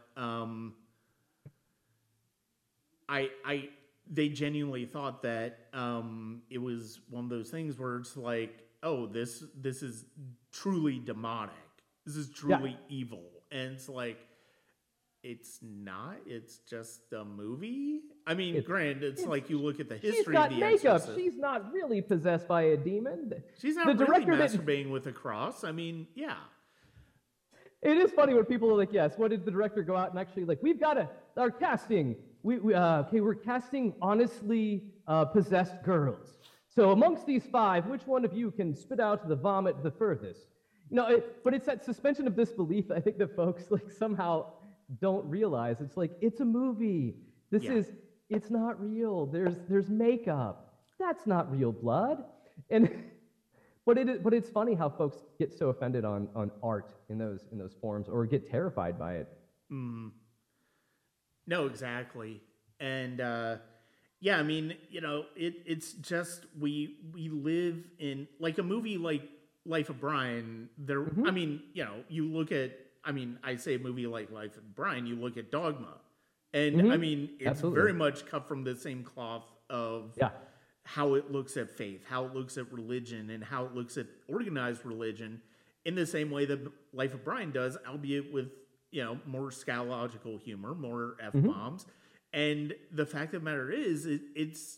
they genuinely thought that it was one of those things where it's like, oh, this is truly demonic. This is truly evil. And it's like, it's not. It's just a movie. I mean, granted, it's like you look at the history of The Exorcist. She's not really possessed by a demon. She's not really masturbating with a cross. I mean, yeah. It is funny when people are like, yes, what did the director go out and actually, like, we've got our casting. We're casting honestly possessed girls. So amongst these 5, which one of you can spit out the vomit the furthest? But it's that suspension of disbelief, I think, that folks like somehow don't realize. It's like, it's a movie. It's not real. There's makeup. That's not real blood. But it's funny how folks get so offended on art in those forms, or get terrified by it. Mm. No, exactly. And I mean, it's just we live in like a movie like Life of Brian. I mean, you look at. I mean, I say a movie like Life of Brian, you look at Dogma. And I mean, it's very much cut from the same cloth of how it looks at faith, how it looks at religion, and how it looks at organized religion in the same way that Life of Brian does, albeit with, more scatological humor, more F-bombs. And the fact of the matter is, it's,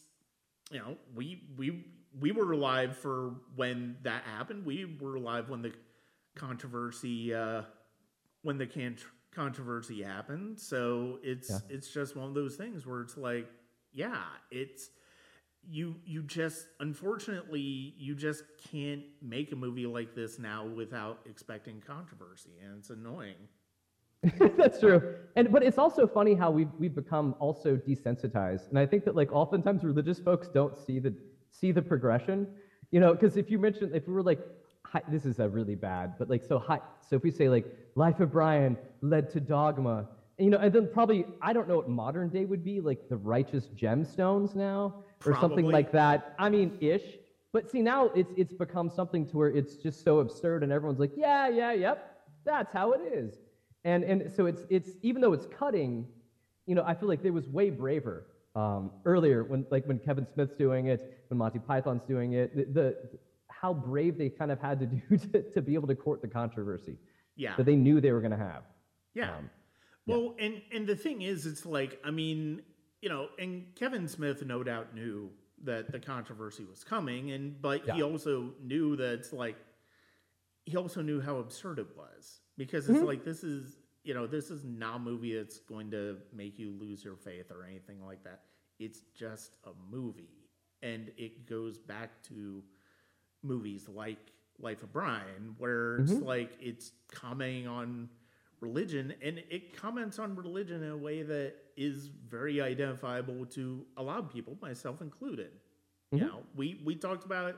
we were alive for when that happened. We were alive when the controversy, controversy happened. So it's just one of those things where it's like, it's you just, unfortunately, you just can't make a movie like this now without expecting controversy, and it's annoying. That's true. But it's also funny how we've become also desensitized. And I think that, like, oftentimes religious folks don't see the progression, because if we were like, this is a really bad, but like, so if we say like Life of Brian led to Dogma, and then probably, I don't know what modern day would be, like The Righteous Gemstones now, or something like that. I mean, ish. But see, now it's become something to where it's just so absurd, and everyone's like, yep, that's how it is. And so it's even though it's cutting, I feel like there was way braver earlier when Kevin Smith's doing it, when Monty Python's doing it, how brave they kind of had to do to be able to court the controversy that they knew they were going to have. Well, and the thing is, it's like, I mean, and Kevin Smith no doubt knew that the controversy was coming, but he also knew that it's like, he also knew how absurd it was, because it's like, this is not a movie that's going to make you lose your faith or anything like that. It's just a movie, and it goes back to movies like Life of Brian, where it's like, it's commenting on religion, and it comments on religion in a way that is very identifiable to a lot of people, myself included. We talked about it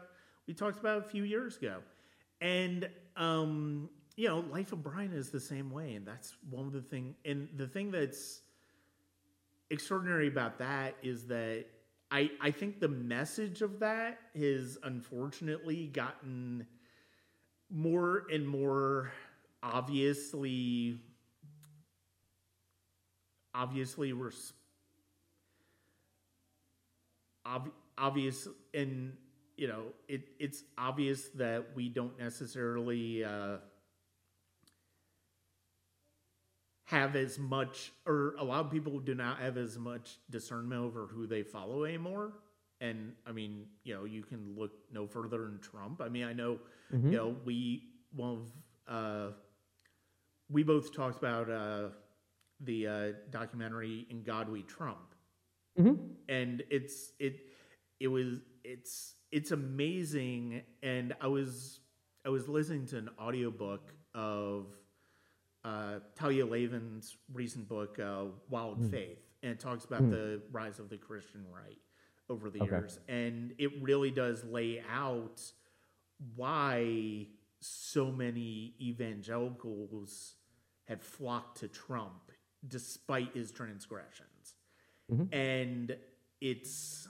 we talked about a few years ago. And, Life of Brian is the same way. And that's one of the things. And the thing that's extraordinary about that is that I think the message of that has unfortunately gotten more and more obviously obvious, and it's obvious that we don't necessarily have as much, or a lot of people do not have as much discernment over who they follow anymore. And I mean, you can look no further than Trump. I mean, I know, we both talked about the documentary "In God We Trump," and it's amazing. And I was listening to an audiobook of Talia Lavin's recent book, Wild Faith, and it talks about the rise of the Christian right over the years. And it really does lay out why so many evangelicals had flocked to Trump despite his transgressions. And it's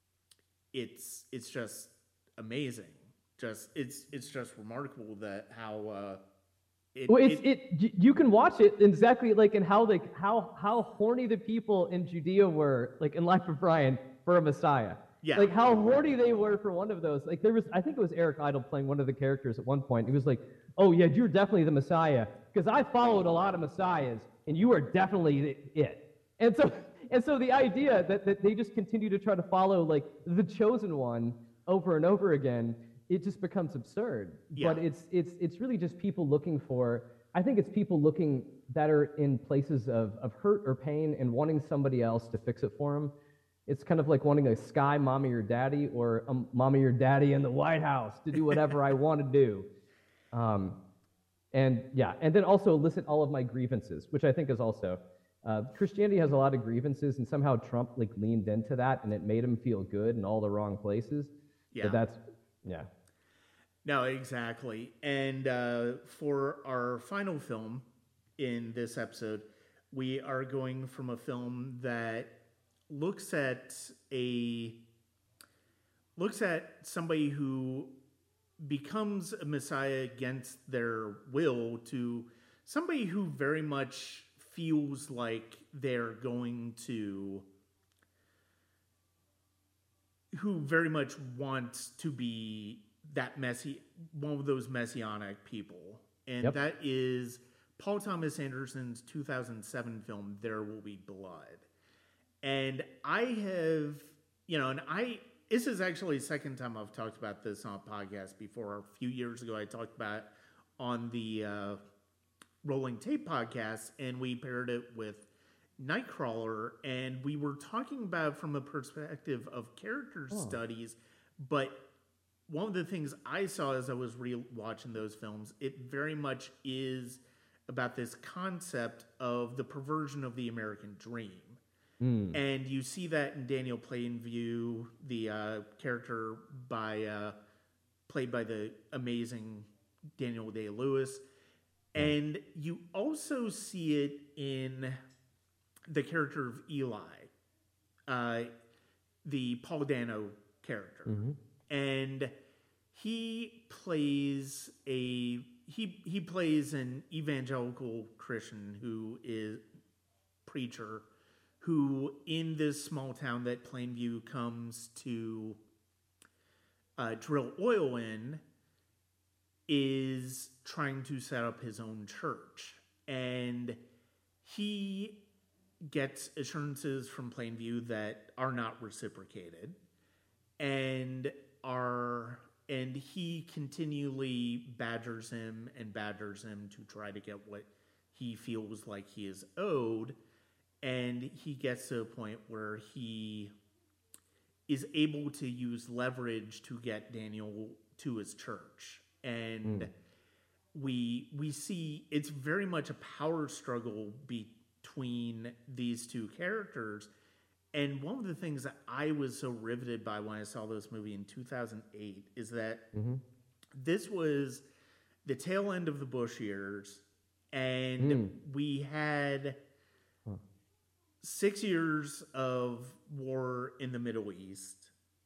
just amazing. It's just remarkable that how you can watch it exactly like in how horny the people in Judea were, like in Life of Brian, for a Messiah. Yeah. Like how horny they were for one of those. Like I think it was Eric Idle playing one of the characters at one point. He was like, "Oh yeah, you're definitely the Messiah because I followed a lot of Messiahs and you are definitely it." And so the idea that they just continue to try to follow like the chosen one over and over again, it just becomes absurd. Yeah. But it's really just people looking for, I think it's people looking that are in places of hurt or pain and wanting somebody else to fix it for them. It's kind of like wanting a sky mommy or daddy, or a mommy or daddy in the White House to do whatever I want to do. And then also listen all of my grievances, which I think is also, Christianity has a lot of grievances, and somehow Trump like leaned into that and it made him feel good in all the wrong places. Yeah. But No, exactly. And for our final film in this episode, we are going from a film that looks at somebody who becomes a Messiah against their will to somebody who very much feels like who very much wants to be one of those messianic people. And that is Paul Thomas Anderson's 2007 film, There Will Be Blood. And this is actually the second time I've talked about this on a podcast before. A few years ago, I talked about it on the Rolling Tape podcast, and we paired it with Nightcrawler, and we were talking about it from a perspective of character studies, but one of the things I saw as I was rewatching those films, it very much is about this concept of the perversion of the American dream. And you see that in Daniel Plainview, the character played by the amazing Daniel Day-Lewis. And you also see it in the character of Eli, the Paul Dano character. And he plays an evangelical Christian who is preacher who, in this small town that Plainview comes to drill oil in, is trying to set up his own church. And he gets assurances from Plainview that are not reciprocated, and he continually badgers him to try to get what he feels like he is owed. And he gets to a point where he is able to use leverage to get Daniel to his church. And we see it's very much a power struggle between these two characters. And one of the things that I was so riveted by when I saw this movie in 2008 is that this was the tail end of the Bush years, and we had 6 years of war in the Middle East,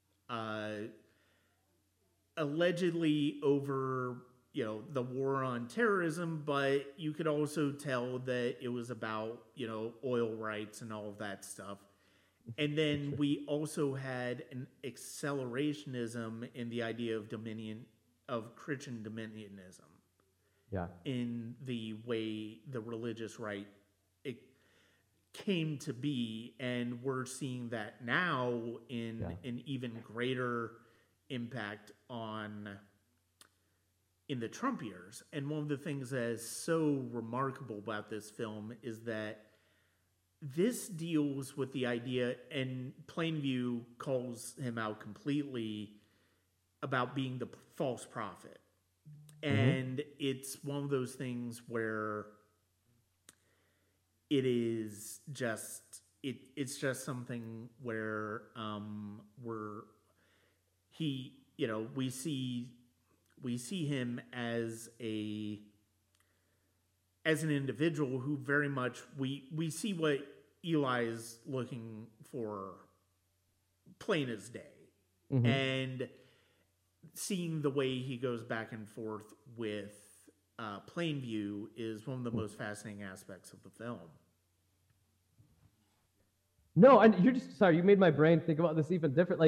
allegedly over, the war on terrorism, but you could also tell that it was about, oil rights and all of that stuff. And then we also had an accelerationism in the idea of Christian dominionism. Yeah. In the way the religious right it came to be, and we're seeing that now in an even greater impact in the Trump years. And one of the things that is so remarkable about this film is that this deals with the idea, and Plainview calls him out completely, about being the false prophet. And it's one of those things where it is just, it's just something where we see him as an individual who very much, we see what Eli is looking for plain as day. And seeing the way he goes back and forth with Plainview is one of the most fascinating aspects of the film. No, and you're just, sorry, you made my brain think about this even different.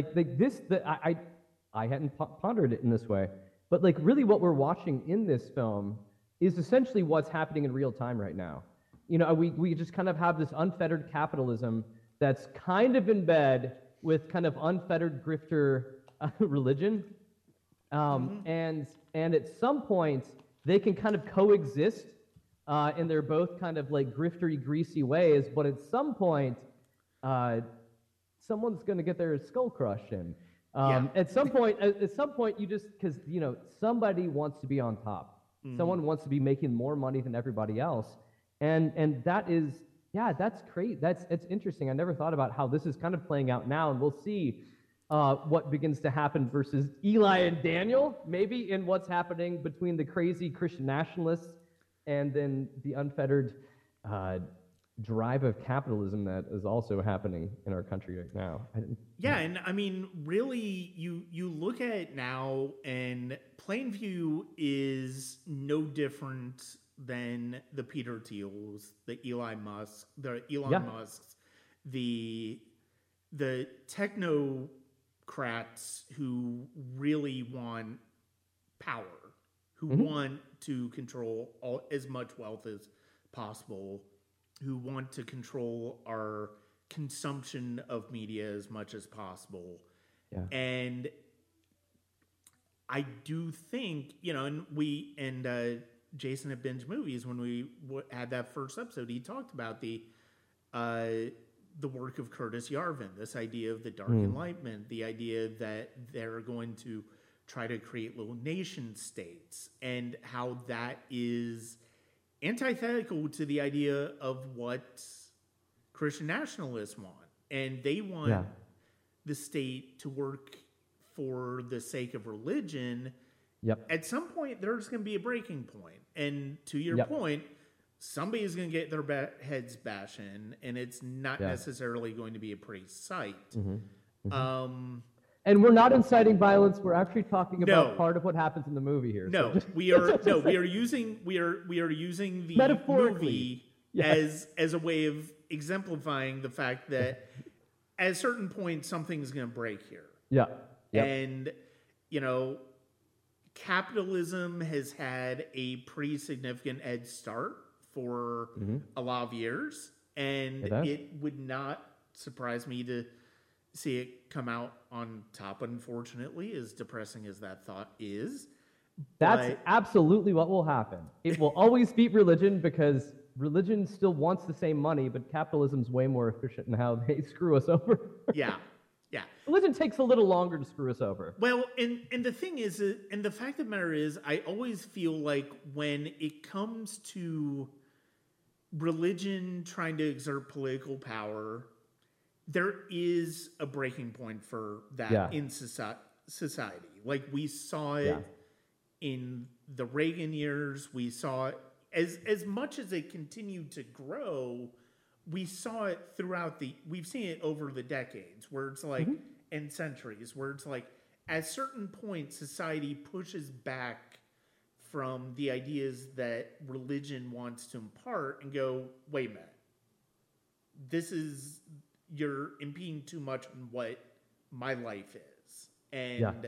I hadn't pondered it in this way. But really what we're watching in this film is essentially what's happening in real time right now. We just kind of have this unfettered capitalism that's kind of in bed with kind of unfettered grifter religion. And at some point, they can kind of coexist in their both kind of griftery, greasy ways, but at some point, someone's going to get their skull crushed in. At some point, you just, because, somebody wants to be on top. Someone wants to be making more money than everybody else. And that is, that's great. It's interesting. I never thought about how this is kind of playing out now, and we'll see what begins to happen versus Eli and Daniel, maybe in what's happening between the crazy Christian nationalists and then the unfettered drive of capitalism that is also happening in our country right now. And I mean, really, you look at it now, and Plainview is no different than the Peter Thiels, the Elon Musks, the technocrats who really want power, who want to control as much wealth as possible, who want to control our consumption of media as much as possible. And I do think, and Jason at Binge Movies, when we had that first episode, he talked about the work of Curtis Yarvin, this idea of the Dark Enlightenment, the idea that they're going to try to create little nation states, and how that is antithetical to the idea of what Christian nationalists want. And they want the state to work for the sake of religion. At some point, there's going to be a breaking point. And to your point, somebody's going to get their heads bashed in, and it's not necessarily going to be a pretty sight. And we're not inciting violence. We're actually talking about part of what happens in the movie here. We are using the movie as a way of exemplifying the fact that at a certain point something's going to break here. And capitalism has had a pretty significant head start for a lot of years, and it would not surprise me to see it come out on top, unfortunately, as depressing as that thought is. That's absolutely what will happen. It will always beat religion, because religion still wants the same money, but capitalism's way more efficient in how they screw us over. Religion takes a little longer to screw us over. Well, and the thing is, and the fact of the matter is, I always feel like when it comes to religion trying to exert political power, there is a breaking point for that Yeah. in society. Like we saw it Yeah. in the Reagan years. We saw it as much as it continued to grow. We saw it we've seen it over the decades where it's like, and centuries, where it's like at certain points, society pushes back from the ideas that religion wants to impart and go, wait a minute, you're impeding too much on what my life is. And,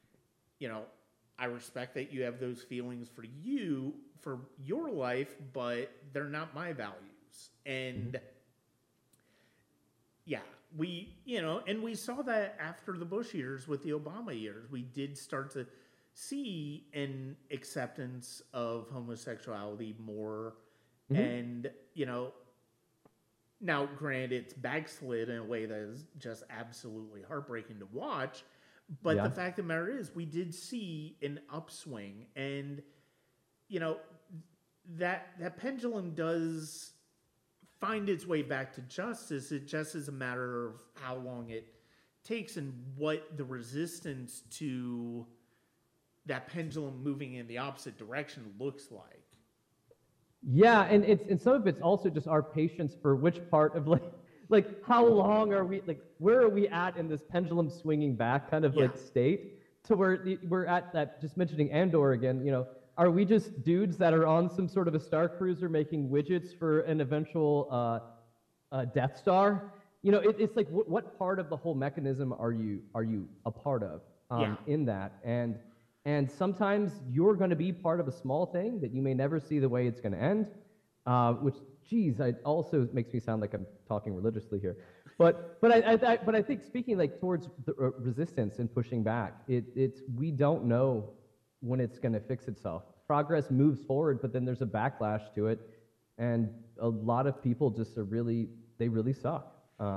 I respect that you have those feelings for your life, but they're not my values. And we saw that after the Bush years with the Obama years. We did start to see an acceptance of homosexuality more. And, now granted, it's backslid in a way that is just absolutely heartbreaking to watch. But the fact of the matter is, we did see an upswing. And, that pendulum does find its way back to justice. It just is a matter of how long it takes and what the resistance to that pendulum moving in the opposite direction looks like. Yeah, and some of it's also just our patience for which part of like how long are we, like where are we at in this pendulum swinging back kind of like state to where we're at that, just mentioning Andor again, are we just dudes that are on some sort of a Star Cruiser making widgets for an eventual Death Star? It's like what part of the whole mechanism are you a part of in that? And sometimes you're going to be part of a small thing that you may never see the way it's going to end, which, geez, it also makes me sound like I'm talking religiously here. But I think speaking like towards the resistance and pushing back, we don't know when it's going to fix itself. Progress moves forward, but then there's a backlash to it, and a lot of people just really suck.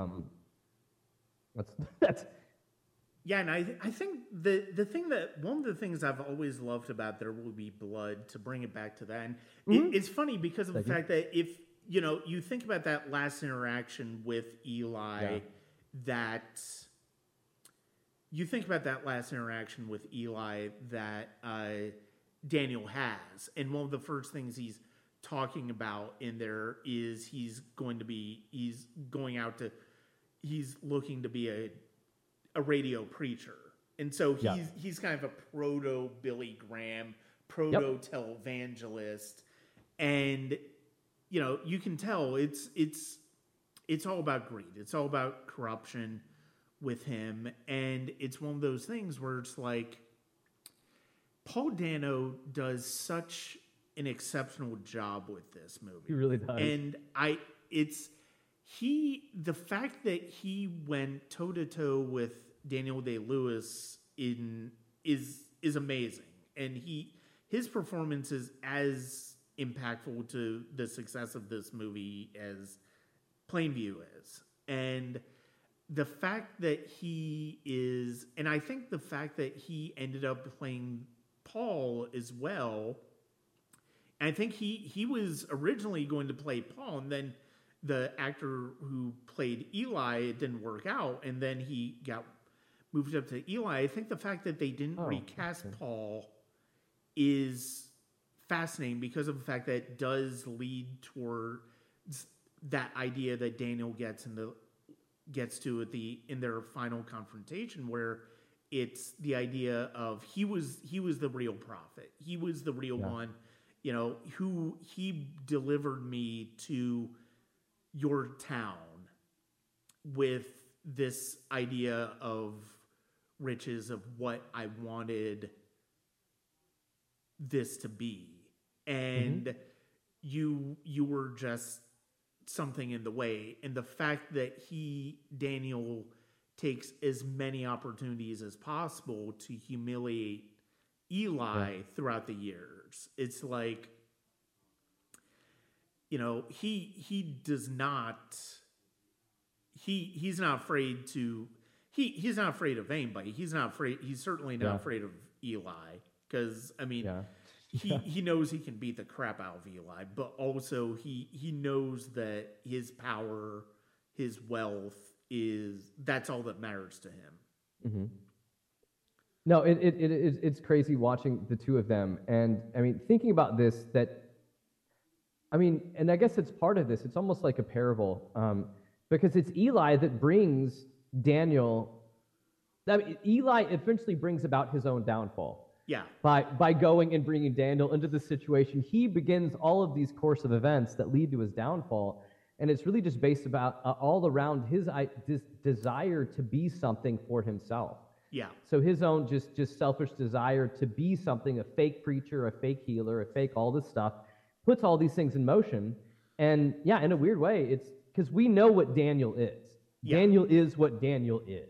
That's Yeah, and I think the thing that one of the things I've always loved about There Will Be Blood, to bring it back to that, and it's funny because of the fact that if you think about that last interaction with Eli, that Daniel has, and one of the first things he's talking about in there is he's looking to be a radio preacher. And so he's kind of a proto Billy Graham, proto televangelist. And you can tell it's all about greed. It's all about corruption with him. And it's one of those things where it's like Paul Dano does such an exceptional job with this movie. He really does. And the fact that he went toe to toe with Daniel Day-Lewis is amazing, and his performance is as impactful to the success of this movie as Plainview is. And the fact that I think the fact that he ended up playing Paul as well. And I think he was originally going to play Paul, and then the actor who played Eli, it didn't work out, and then he got moved up to Eli. I think the fact that they didn't recast Paul is fascinating because of the fact that it does lead towards that idea that Daniel gets to in their final confrontation, where it's the idea of he was the real prophet. He was the real one, who he delivered me to your town with this idea of riches, of what I wanted this to be. And you were just something in the way. And the fact that Daniel takes as many opportunities as possible to humiliate Eli throughout the years. It's like, he does not, he's not afraid to, he's not afraid of anybody. He's certainly not afraid of Eli, because, he knows he can beat the crap out of Eli, but also he knows that his power, his wealth, that's all that matters to him. Mm-hmm. No, it's crazy watching the two of them. And I mean, thinking about this, and I guess it's part of this. It's almost like a parable, because it's Eli that brings Daniel. Eli eventually brings about his own downfall. Yeah. By going and bringing Daniel into the situation, he begins all of these course of events that lead to his downfall. And it's really just based about all around his desire to be something for himself. Yeah. So his own just selfish desire to be something, a fake preacher, a fake healer, a fake all this stuff, puts all these things in motion. And yeah, in a weird way, it's because we know what Daniel is. Yeah. Daniel is what Daniel is.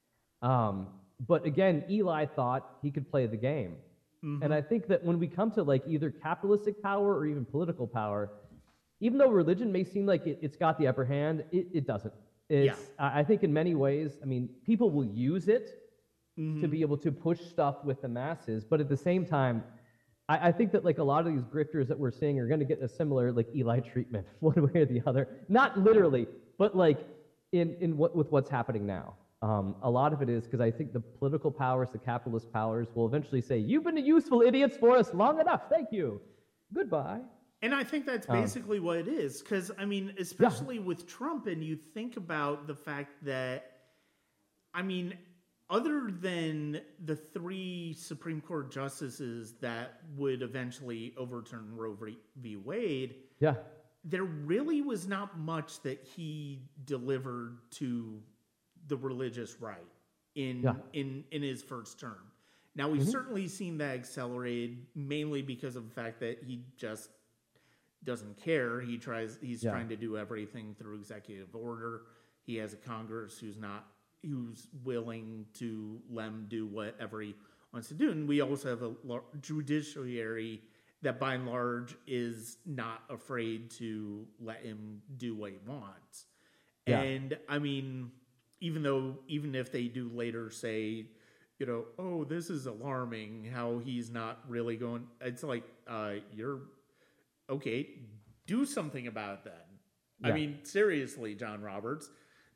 But again, Eli thought he could play the game. Mm-hmm. And I think that when we come to like either capitalistic power or even political power, even though religion may seem like it's got the upper hand, it doesn't. I think in many ways, I mean, people will use it to be able to push stuff with the masses. But at the same time, I think that like a lot of these grifters that we're seeing are going to get a similar like Eli treatment, one way or the other. Not literally, but like with what's happening now. A lot of it is because I think the political powers, the capitalist powers, will eventually say, "You've been useful idiots for us long enough. Thank you. Goodbye." And I think that's basically what it is. Because, I mean, especially with Trump, and you think about the fact that, I mean, other than the 3 Supreme Court justices that would eventually overturn Roe v. Wade, there really was not much that he delivered to the religious right in his first term. Now, we've certainly seen that accelerated, mainly because of the fact that he just doesn't care. He's trying to do everything through executive order. He has a Congress who's willing to let him do whatever he wants to do. And we also have a judiciary that by and large is not afraid to let him do what he wants. Yeah. And I mean, even if they do later say, you know, oh, this is alarming how he's not really going, it's like, you're okay, do something about that. Yeah. I mean, seriously, John Roberts,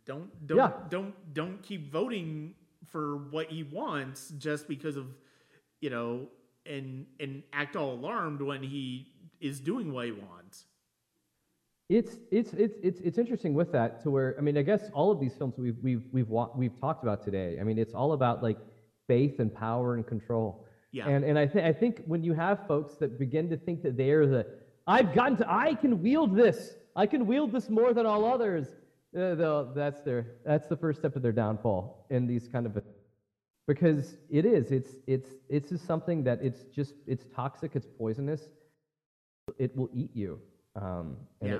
don't keep voting for what he wants just because of, you know, and act all alarmed when he is doing what he wants. It's interesting with that to where, I mean, I guess all of these films we've talked about today, I mean, it's all about like faith and power and control. Yeah. And I think when you have folks that begin to think that they are I can wield this more than all others, that's the first step of their downfall in these kind of, because it's just something that it's toxic, it's poisonous, it will eat you. Well,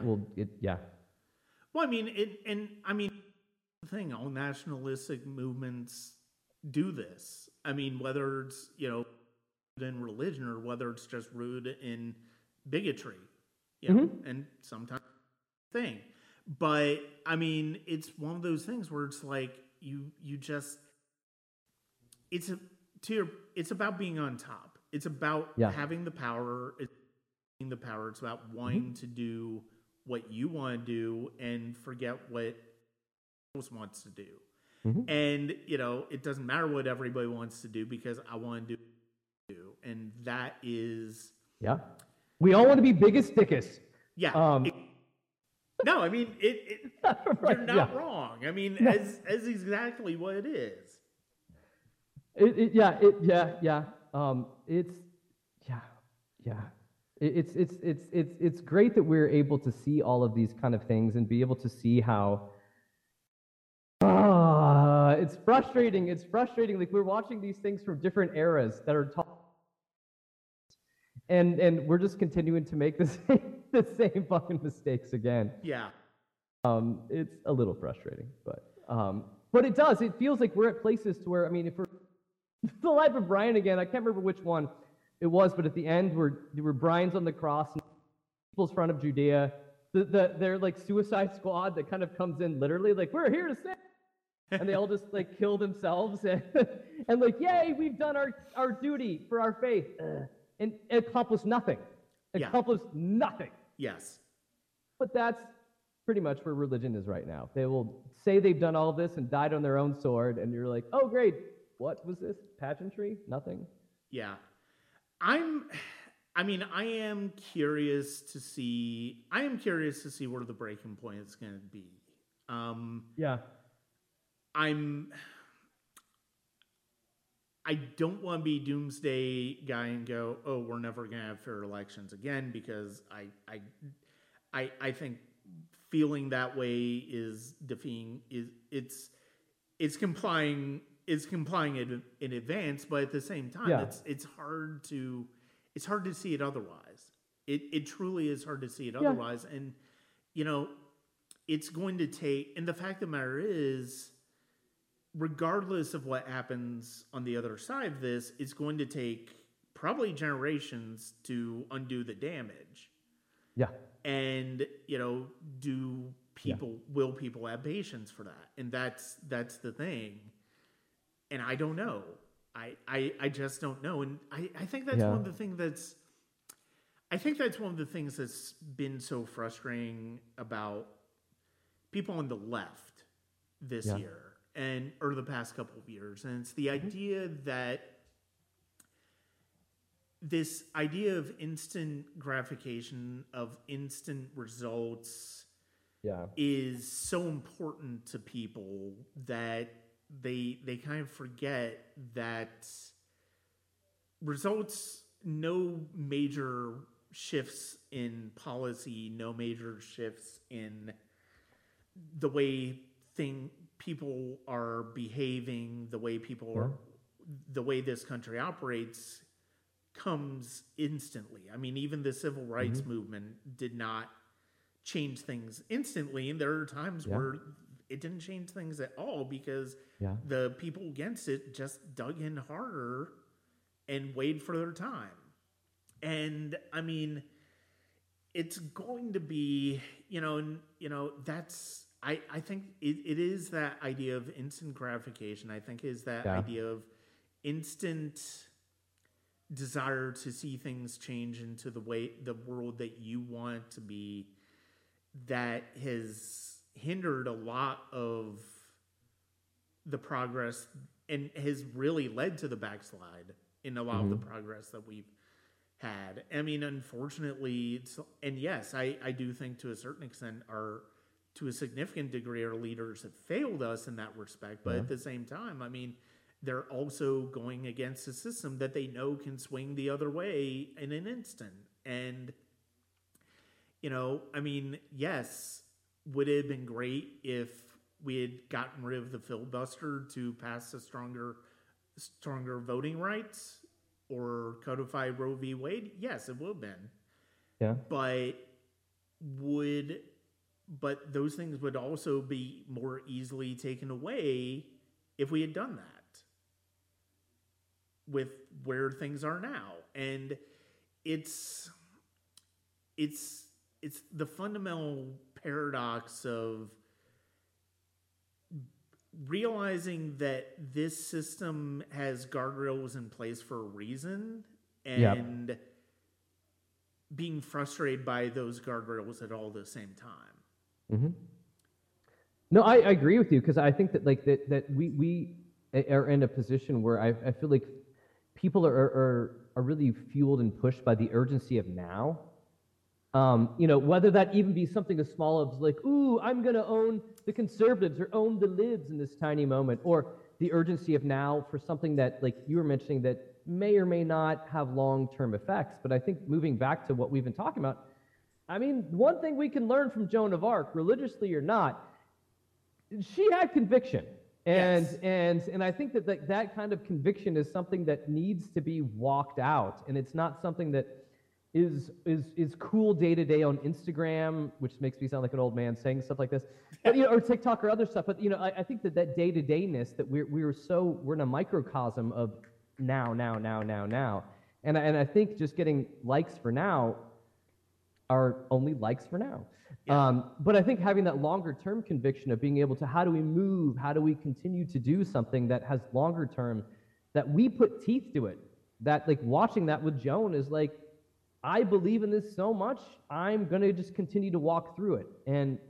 I mean, the thing, all nationalistic movements do this. I mean, whether it's, you know, in religion or whether it's just rooted in bigotry, you know, and sometimes thing. But I mean, it's one of those things where it's like you just it's about being on top. It's about having the power. It's about wanting to do what you want to do and forget what else wants to do. And, you know, it doesn't matter what everybody wants to do because I want to do. And that is... Yeah. We all want to be biggest, thickest. Yeah. No, I mean, you're not wrong. I mean, as exactly what it is. It's great that we're able to see all of these kind of things and be able to see how it's frustrating. It's frustrating. Like we're watching these things from different eras that are taught, and we're just continuing to make the same fucking mistakes again. Yeah. It's a little frustrating, but it does. It feels like we're at places to where, I mean, if we're The Life of Brian again, I can't remember which one it was, but at the end where Brian's on the cross in people's front of Judea, they're like Suicide Squad that kind of comes in literally like, we're here to save, and they all just like kill themselves and like, yay, we've done our duty for our faith, and it accomplished nothing. Accomplished nothing. Yes. But that's pretty much where religion is right now. They will say they've done all of this and died on their own sword, and you're like, oh, great. What was this? Pageantry? Nothing? Yeah. I am curious to see where the breaking point is going to be. Yeah. I don't want to be doomsday guy and go, oh, we're never going to have fair elections again, because I think feeling that way is defeating. It's complying in advance, but at the same time, it's hard to see it otherwise. It truly is hard to see it otherwise, and it's going to take. And the fact of the matter is, regardless of what happens on the other side of this, it's going to take probably generations to undo the damage. Yeah. And, will people have patience for that? And that's the thing. And I don't know. I just don't know. And I think that's one of the things that's been so frustrating about people on the left this year. Or the past couple of years. And it's the idea that this idea of instant gratification, of instant results, is so important to people that they kind of forget that results, no major shifts in policy, no major shifts in the way people are behaving, the way people are, the way this country operates, comes instantly. I mean, even the civil rights movement did not change things instantly, and there are times where it didn't change things at all because the people against it just dug in harder and waited for their time. And I mean, it's going to be, that's. I think it is that idea of instant gratification. I think is that idea of instant desire to see things change into the world that you want it to be, that has hindered a lot of the progress and has really led to the backslide in a lot of the progress that we've had. I mean, unfortunately, yes, I do think to a certain extent to a significant degree, our leaders have failed us in that respect. But at the same time, I mean, they're also going against a system that they know can swing the other way in an instant. And, I mean, yes, would it have been great if we had gotten rid of the filibuster to pass a stronger voting rights or codify Roe v. Wade? Yes, it would have been. Yeah. But those things would also be more easily taken away if we had done that with where things are now. And it's the fundamental paradox of realizing that this system has guardrails in place for a reason and being frustrated by those guardrails at all the same time. No, I agree with you, because I think that that we are in a position where I feel like people are really fueled and pushed by the urgency of now. Whether that even be something as small as like, ooh, I'm going to own the conservatives or own the libs in this tiny moment, or the urgency of now for something that, like you were mentioning, that may or may not have long-term effects. But I think moving back to what we've been talking about, I mean, one thing we can learn from Joan of Arc, religiously or not, she had conviction. And I think that kind of conviction is something that needs to be walked out. And it's not something that is cool day to day on Instagram, which makes me sound like an old man saying stuff like this, but, or TikTok or other stuff. But I think that day to dayness, that we're in a microcosm of now, and I think just getting likes for now are only likes for now. But I think having that longer term conviction of being able to, how do we move? How do we continue to do something that has longer term, that we put teeth to it? That, like, watching that with Joan is like, I believe in this so much, I'm going to just continue to walk through it. And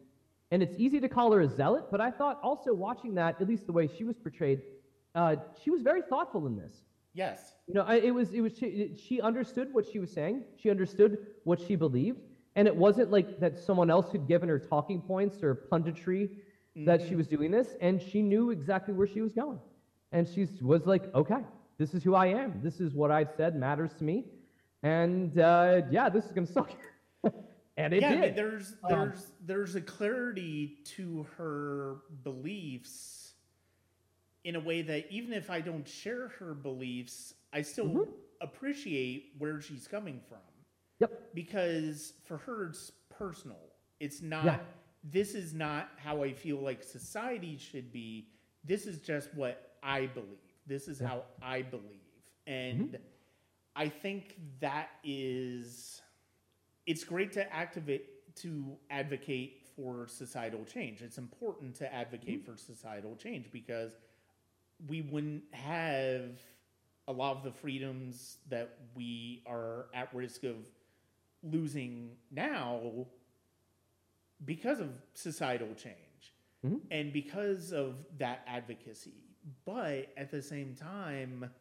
And it's easy to call her a zealot, but I thought also watching that, at least the way she was portrayed, she was very thoughtful in this. Yes. You know, she understood what she was saying. She understood what she believed, and it wasn't like that someone else had given her talking points or punditry that she was doing this, and she knew exactly where she was going. And she was like, okay, this is who I am. This is what I've said matters to me, and yeah, this is gonna suck. And it did. I mean, there's a clarity to her beliefs in a way that even if I don't share her beliefs, I still appreciate where she's coming from. Yep. Because for her, it's personal. It's not, this is not how I feel like society should be. This is just what I believe. This is how I believe. And I think that is, it's great to advocate for societal change. It's important to advocate for societal change because we wouldn't have a lot of the freedoms that we are at risk of losing now because of societal change and because of that advocacy. But at the same time,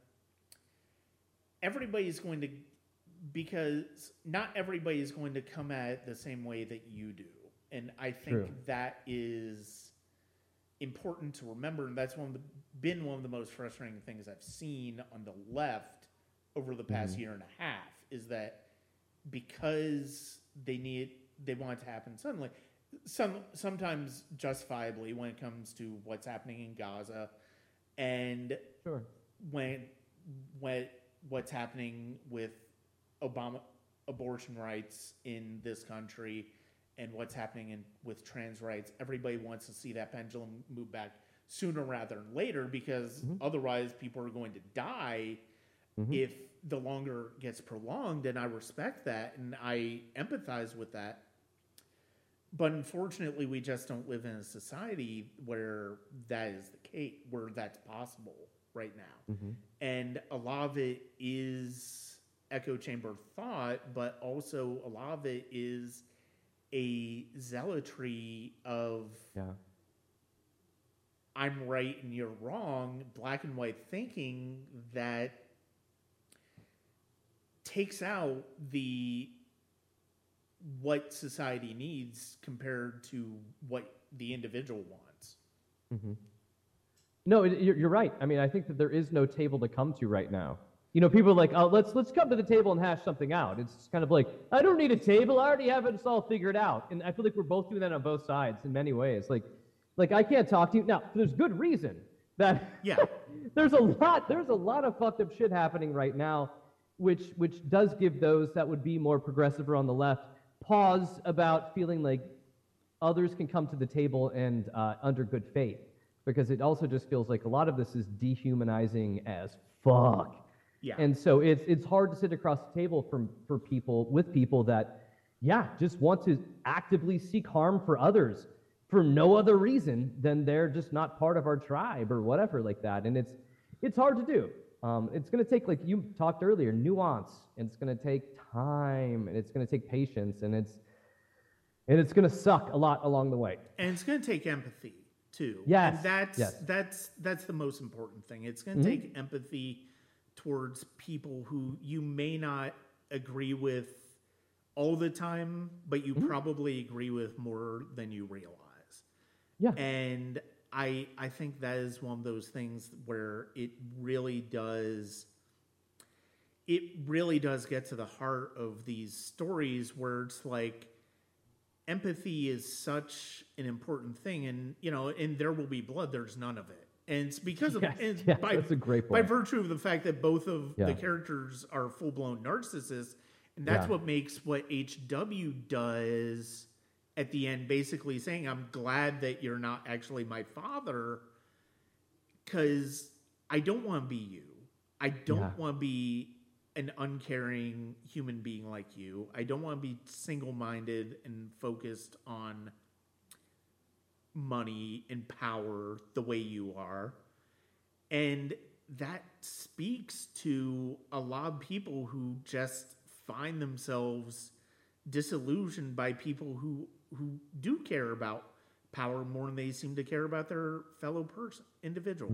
because not everybody is going to come at it the same way that you do. And I think that is important to remember. And that's been one of the most frustrating things I've seen on the left over the past year and a half is that because they want it to happen suddenly, sometimes justifiably when it comes to what's happening in Gaza and when what's happening with Obama abortion rights in this country and what's happening with trans rights, everybody wants to see that pendulum move back sooner rather than later because otherwise people are going to die if the longer gets prolonged. And I respect that and I empathize with that. But unfortunately, we just don't live in a society where that is the case, where that's possible right now. And a lot of it is echo chamber thought, but also a lot of it is a zealotry of I'm right and you're wrong, black and white thinking that takes out what society needs compared to what the individual wants. No, you're right. I mean, I think that there is no table to come to right now. You know, people are like, oh, let's come to the table and hash something out. It's kind of like, I don't need a table. I already have it all figured out. And I feel like we're both doing that on both sides in many ways. Like I can't talk to you. Now, there's good reason that there's a lot of fucked up shit happening right now, which does give those that would be more progressive or on the left pause about feeling like others can come to the table and under good faith. Because it also just feels like a lot of this is dehumanizing as fuck. Yeah. And so it's hard to sit across the table with people that, just want to actively seek harm for others for no other reason than they're just not part of our tribe or whatever like that. And it's hard to do. It's going to take, like you talked earlier, nuance, and it's going to take time, and it's going to take patience, and it's going to suck a lot along the way. And it's going to take empathy too. Yes. And that's the most important thing. It's going to take empathy towards people who you may not agree with all the time, but you probably agree with more than you realize. Yeah. And I think that is one of those things where it really does get to the heart of these stories where it's like empathy is such an important thing, and in There Will Be Blood, there's none of it. And it's because of that's a great point. By virtue of the fact that both of the characters are full-blown narcissists, and that's what makes what HW does at the end basically saying, I'm glad that you're not actually my father, because I don't want to be you. I don't want to be an uncaring human being like you. I don't want to be single-minded and focused on money and power the way you are. And that speaks to a lot of people who just find themselves disillusioned by people who do care about power more than they seem to care about their fellow individual.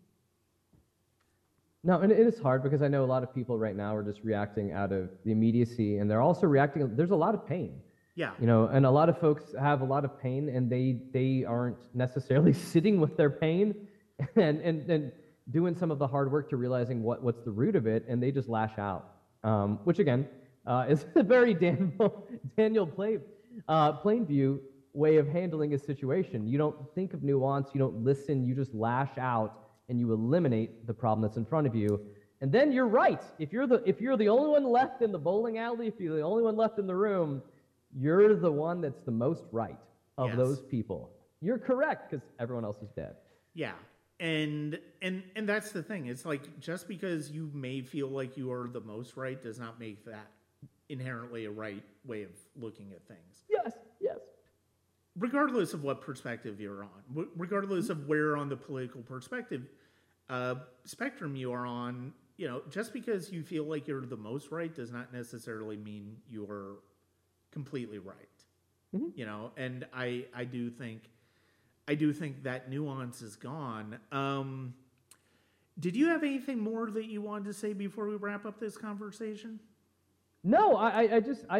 No, and it is hard because I know a lot of people right now are just reacting out of the immediacy, and they're also reacting. There's a lot of pain, Yeah. and a lot of folks have a lot of pain, and they aren't necessarily sitting with their pain and doing some of the hard work to realizing what's the root of it, and they just lash out, which again is a very Daniel Plainview way of handling a situation. You don't think of nuance, you don't listen, you just lash out and you eliminate the problem that's in front of you. And then you're right. If you're the only one left in the bowling alley, if you're the only one left in the room, you're the one that's the most right of those people. You're correct because everyone else is dead. Yeah. And that's the thing. It's like, just because you may feel like you are the most right does not make that inherently a right way of looking at things. Yes. Regardless of what perspective you're on, regardless of where on the political perspective spectrum you are on, just because you feel like you're the most right does not necessarily mean you're completely right. And I do think that nuance is gone. Did you have anything more that you wanted to say before we wrap up this conversation? No, I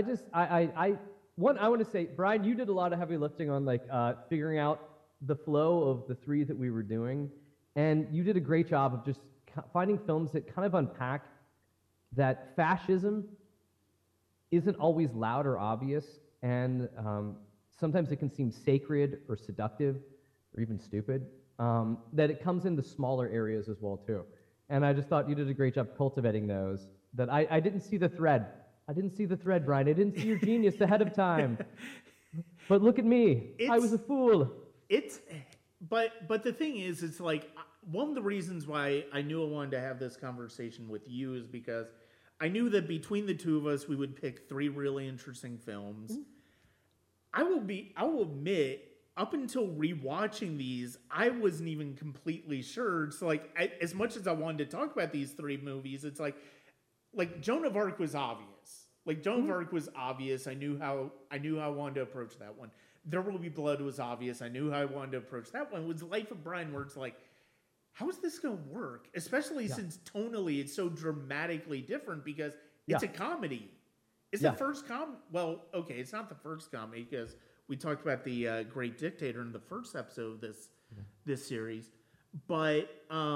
want to say, Brian, you did a lot of heavy lifting on figuring out the flow of the three that we were doing, and you did a great job of just finding films that kind of unpack that fascism isn't always loud or obvious, and sometimes it can seem sacred or seductive or even stupid, that it comes into smaller areas as well too. And I just thought you did a great job cultivating those, that I didn't see the thread. I didn't see the thread, Brian. I didn't see your genius ahead of time. But look at me. I was a fool. But the thing is, it's like, one of the reasons why I knew I wanted to have this conversation with you is because I knew that between the two of us, we would pick three really interesting films. Mm-hmm. I will admit, up until rewatching these, I wasn't even completely sure. So as much as I wanted to talk about these three movies, it's like Joan of Arc was obvious. Joan of Arc was obvious. I knew how I wanted to approach that one. There Will Be Blood was obvious. I knew how I wanted to approach that one. It was Life of Brian, where it's like, how is this going to work? Especially since tonally it's so dramatically different because it's a comedy. It's the first well, okay, it's not the first comedy because we talked about The Great Dictator in the first episode of this series. But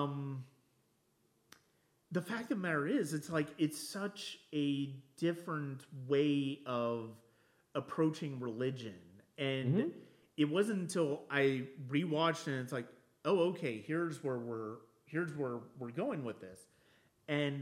the fact of the matter is, it's such a different way of approaching religion. And it wasn't until I rewatched it and it's like, oh, okay, here's where we're going with this. And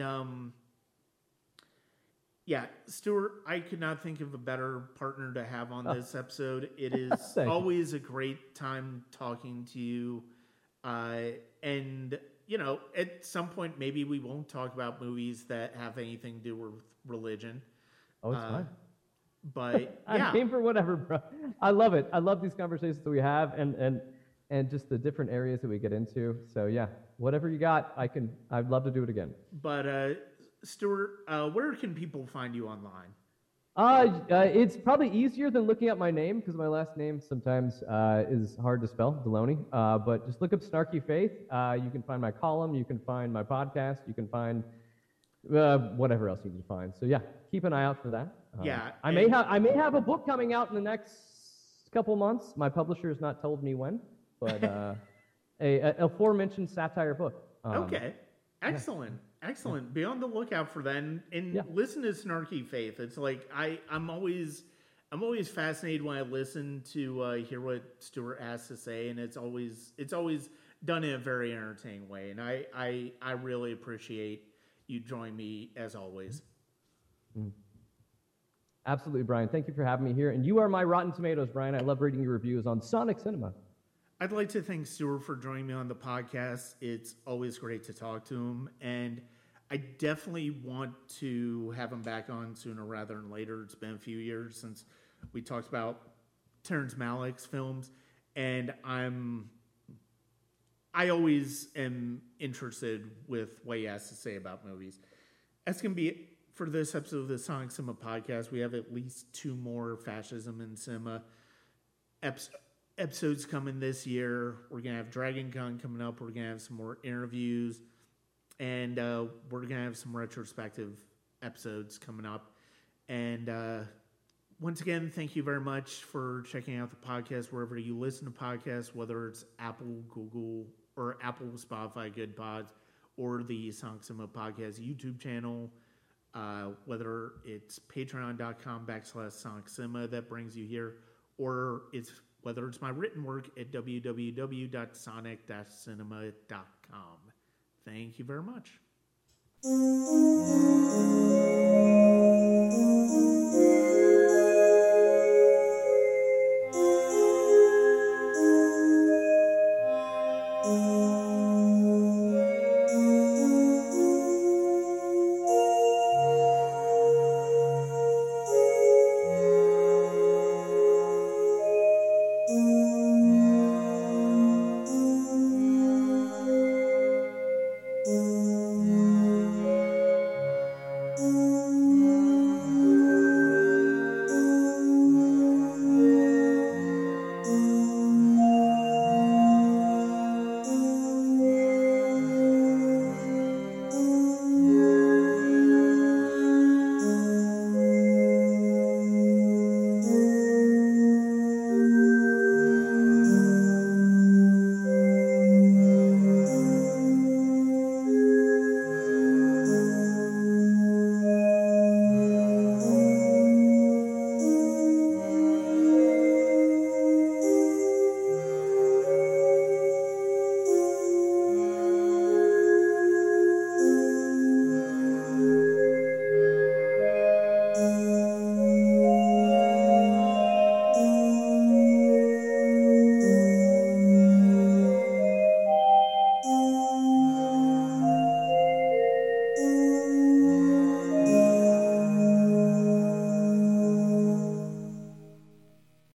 Stuart, I could not think of a better partner to have on this episode. It is always a great time talking to you. And at some point, maybe we won't talk about movies that have anything to do with religion. Oh, it's fine. But I came for whatever, bro. I love it. I love these conversations that we have and just the different areas that we get into. So yeah, whatever you got, I'd love to do it again. But Stuart, where can people find you online? It's probably easier than looking up my name because my last name sometimes is hard to spell, Deloney. But just look up Snarky Faith. You can find my column. You can find my podcast. You can find whatever else you can find. So yeah, keep an ay out for that. I may have a book coming out in the next couple months. My publisher has not told me when, but a aforementioned satire book. Okay, excellent. Excellent. Be on the lookout for that, and listen to Snarky Faith. It's like I'm always fascinated when I listen to hear what Stuart has to say, and it's always done in a very entertaining way. And I really appreciate you joining me as always. Absolutely, Brian. Thank you for having me here. And you are my Rotten Tomatoes, Brian. I love reading your reviews on Sonic Cinema. I'd like to thank Stuart for joining me on the podcast. It's always great to talk to him, and I definitely want to have him back on sooner rather than later. It's been a few years since we talked about Terrence Malick's films, and I always am interested with what he has to say about movies. That's going to be it for this episode of the Sonic Cinema podcast. We have at least 2 more Fascism in Cinema episodes coming this year. We're going to have Dragon Con coming up. We're going to have some more interviews. And we're going to have some retrospective episodes coming up. And once again, thank you very much for checking out the podcast wherever you listen to podcasts, whether it's Apple, Google, or Apple, Spotify, Good Pods, or the Sonic Cinema Podcast YouTube channel, whether it's patreon.com/Sonic Cinema that brings you here, or whether it's my written work at www.sonic-cinema.com. Thank you very much.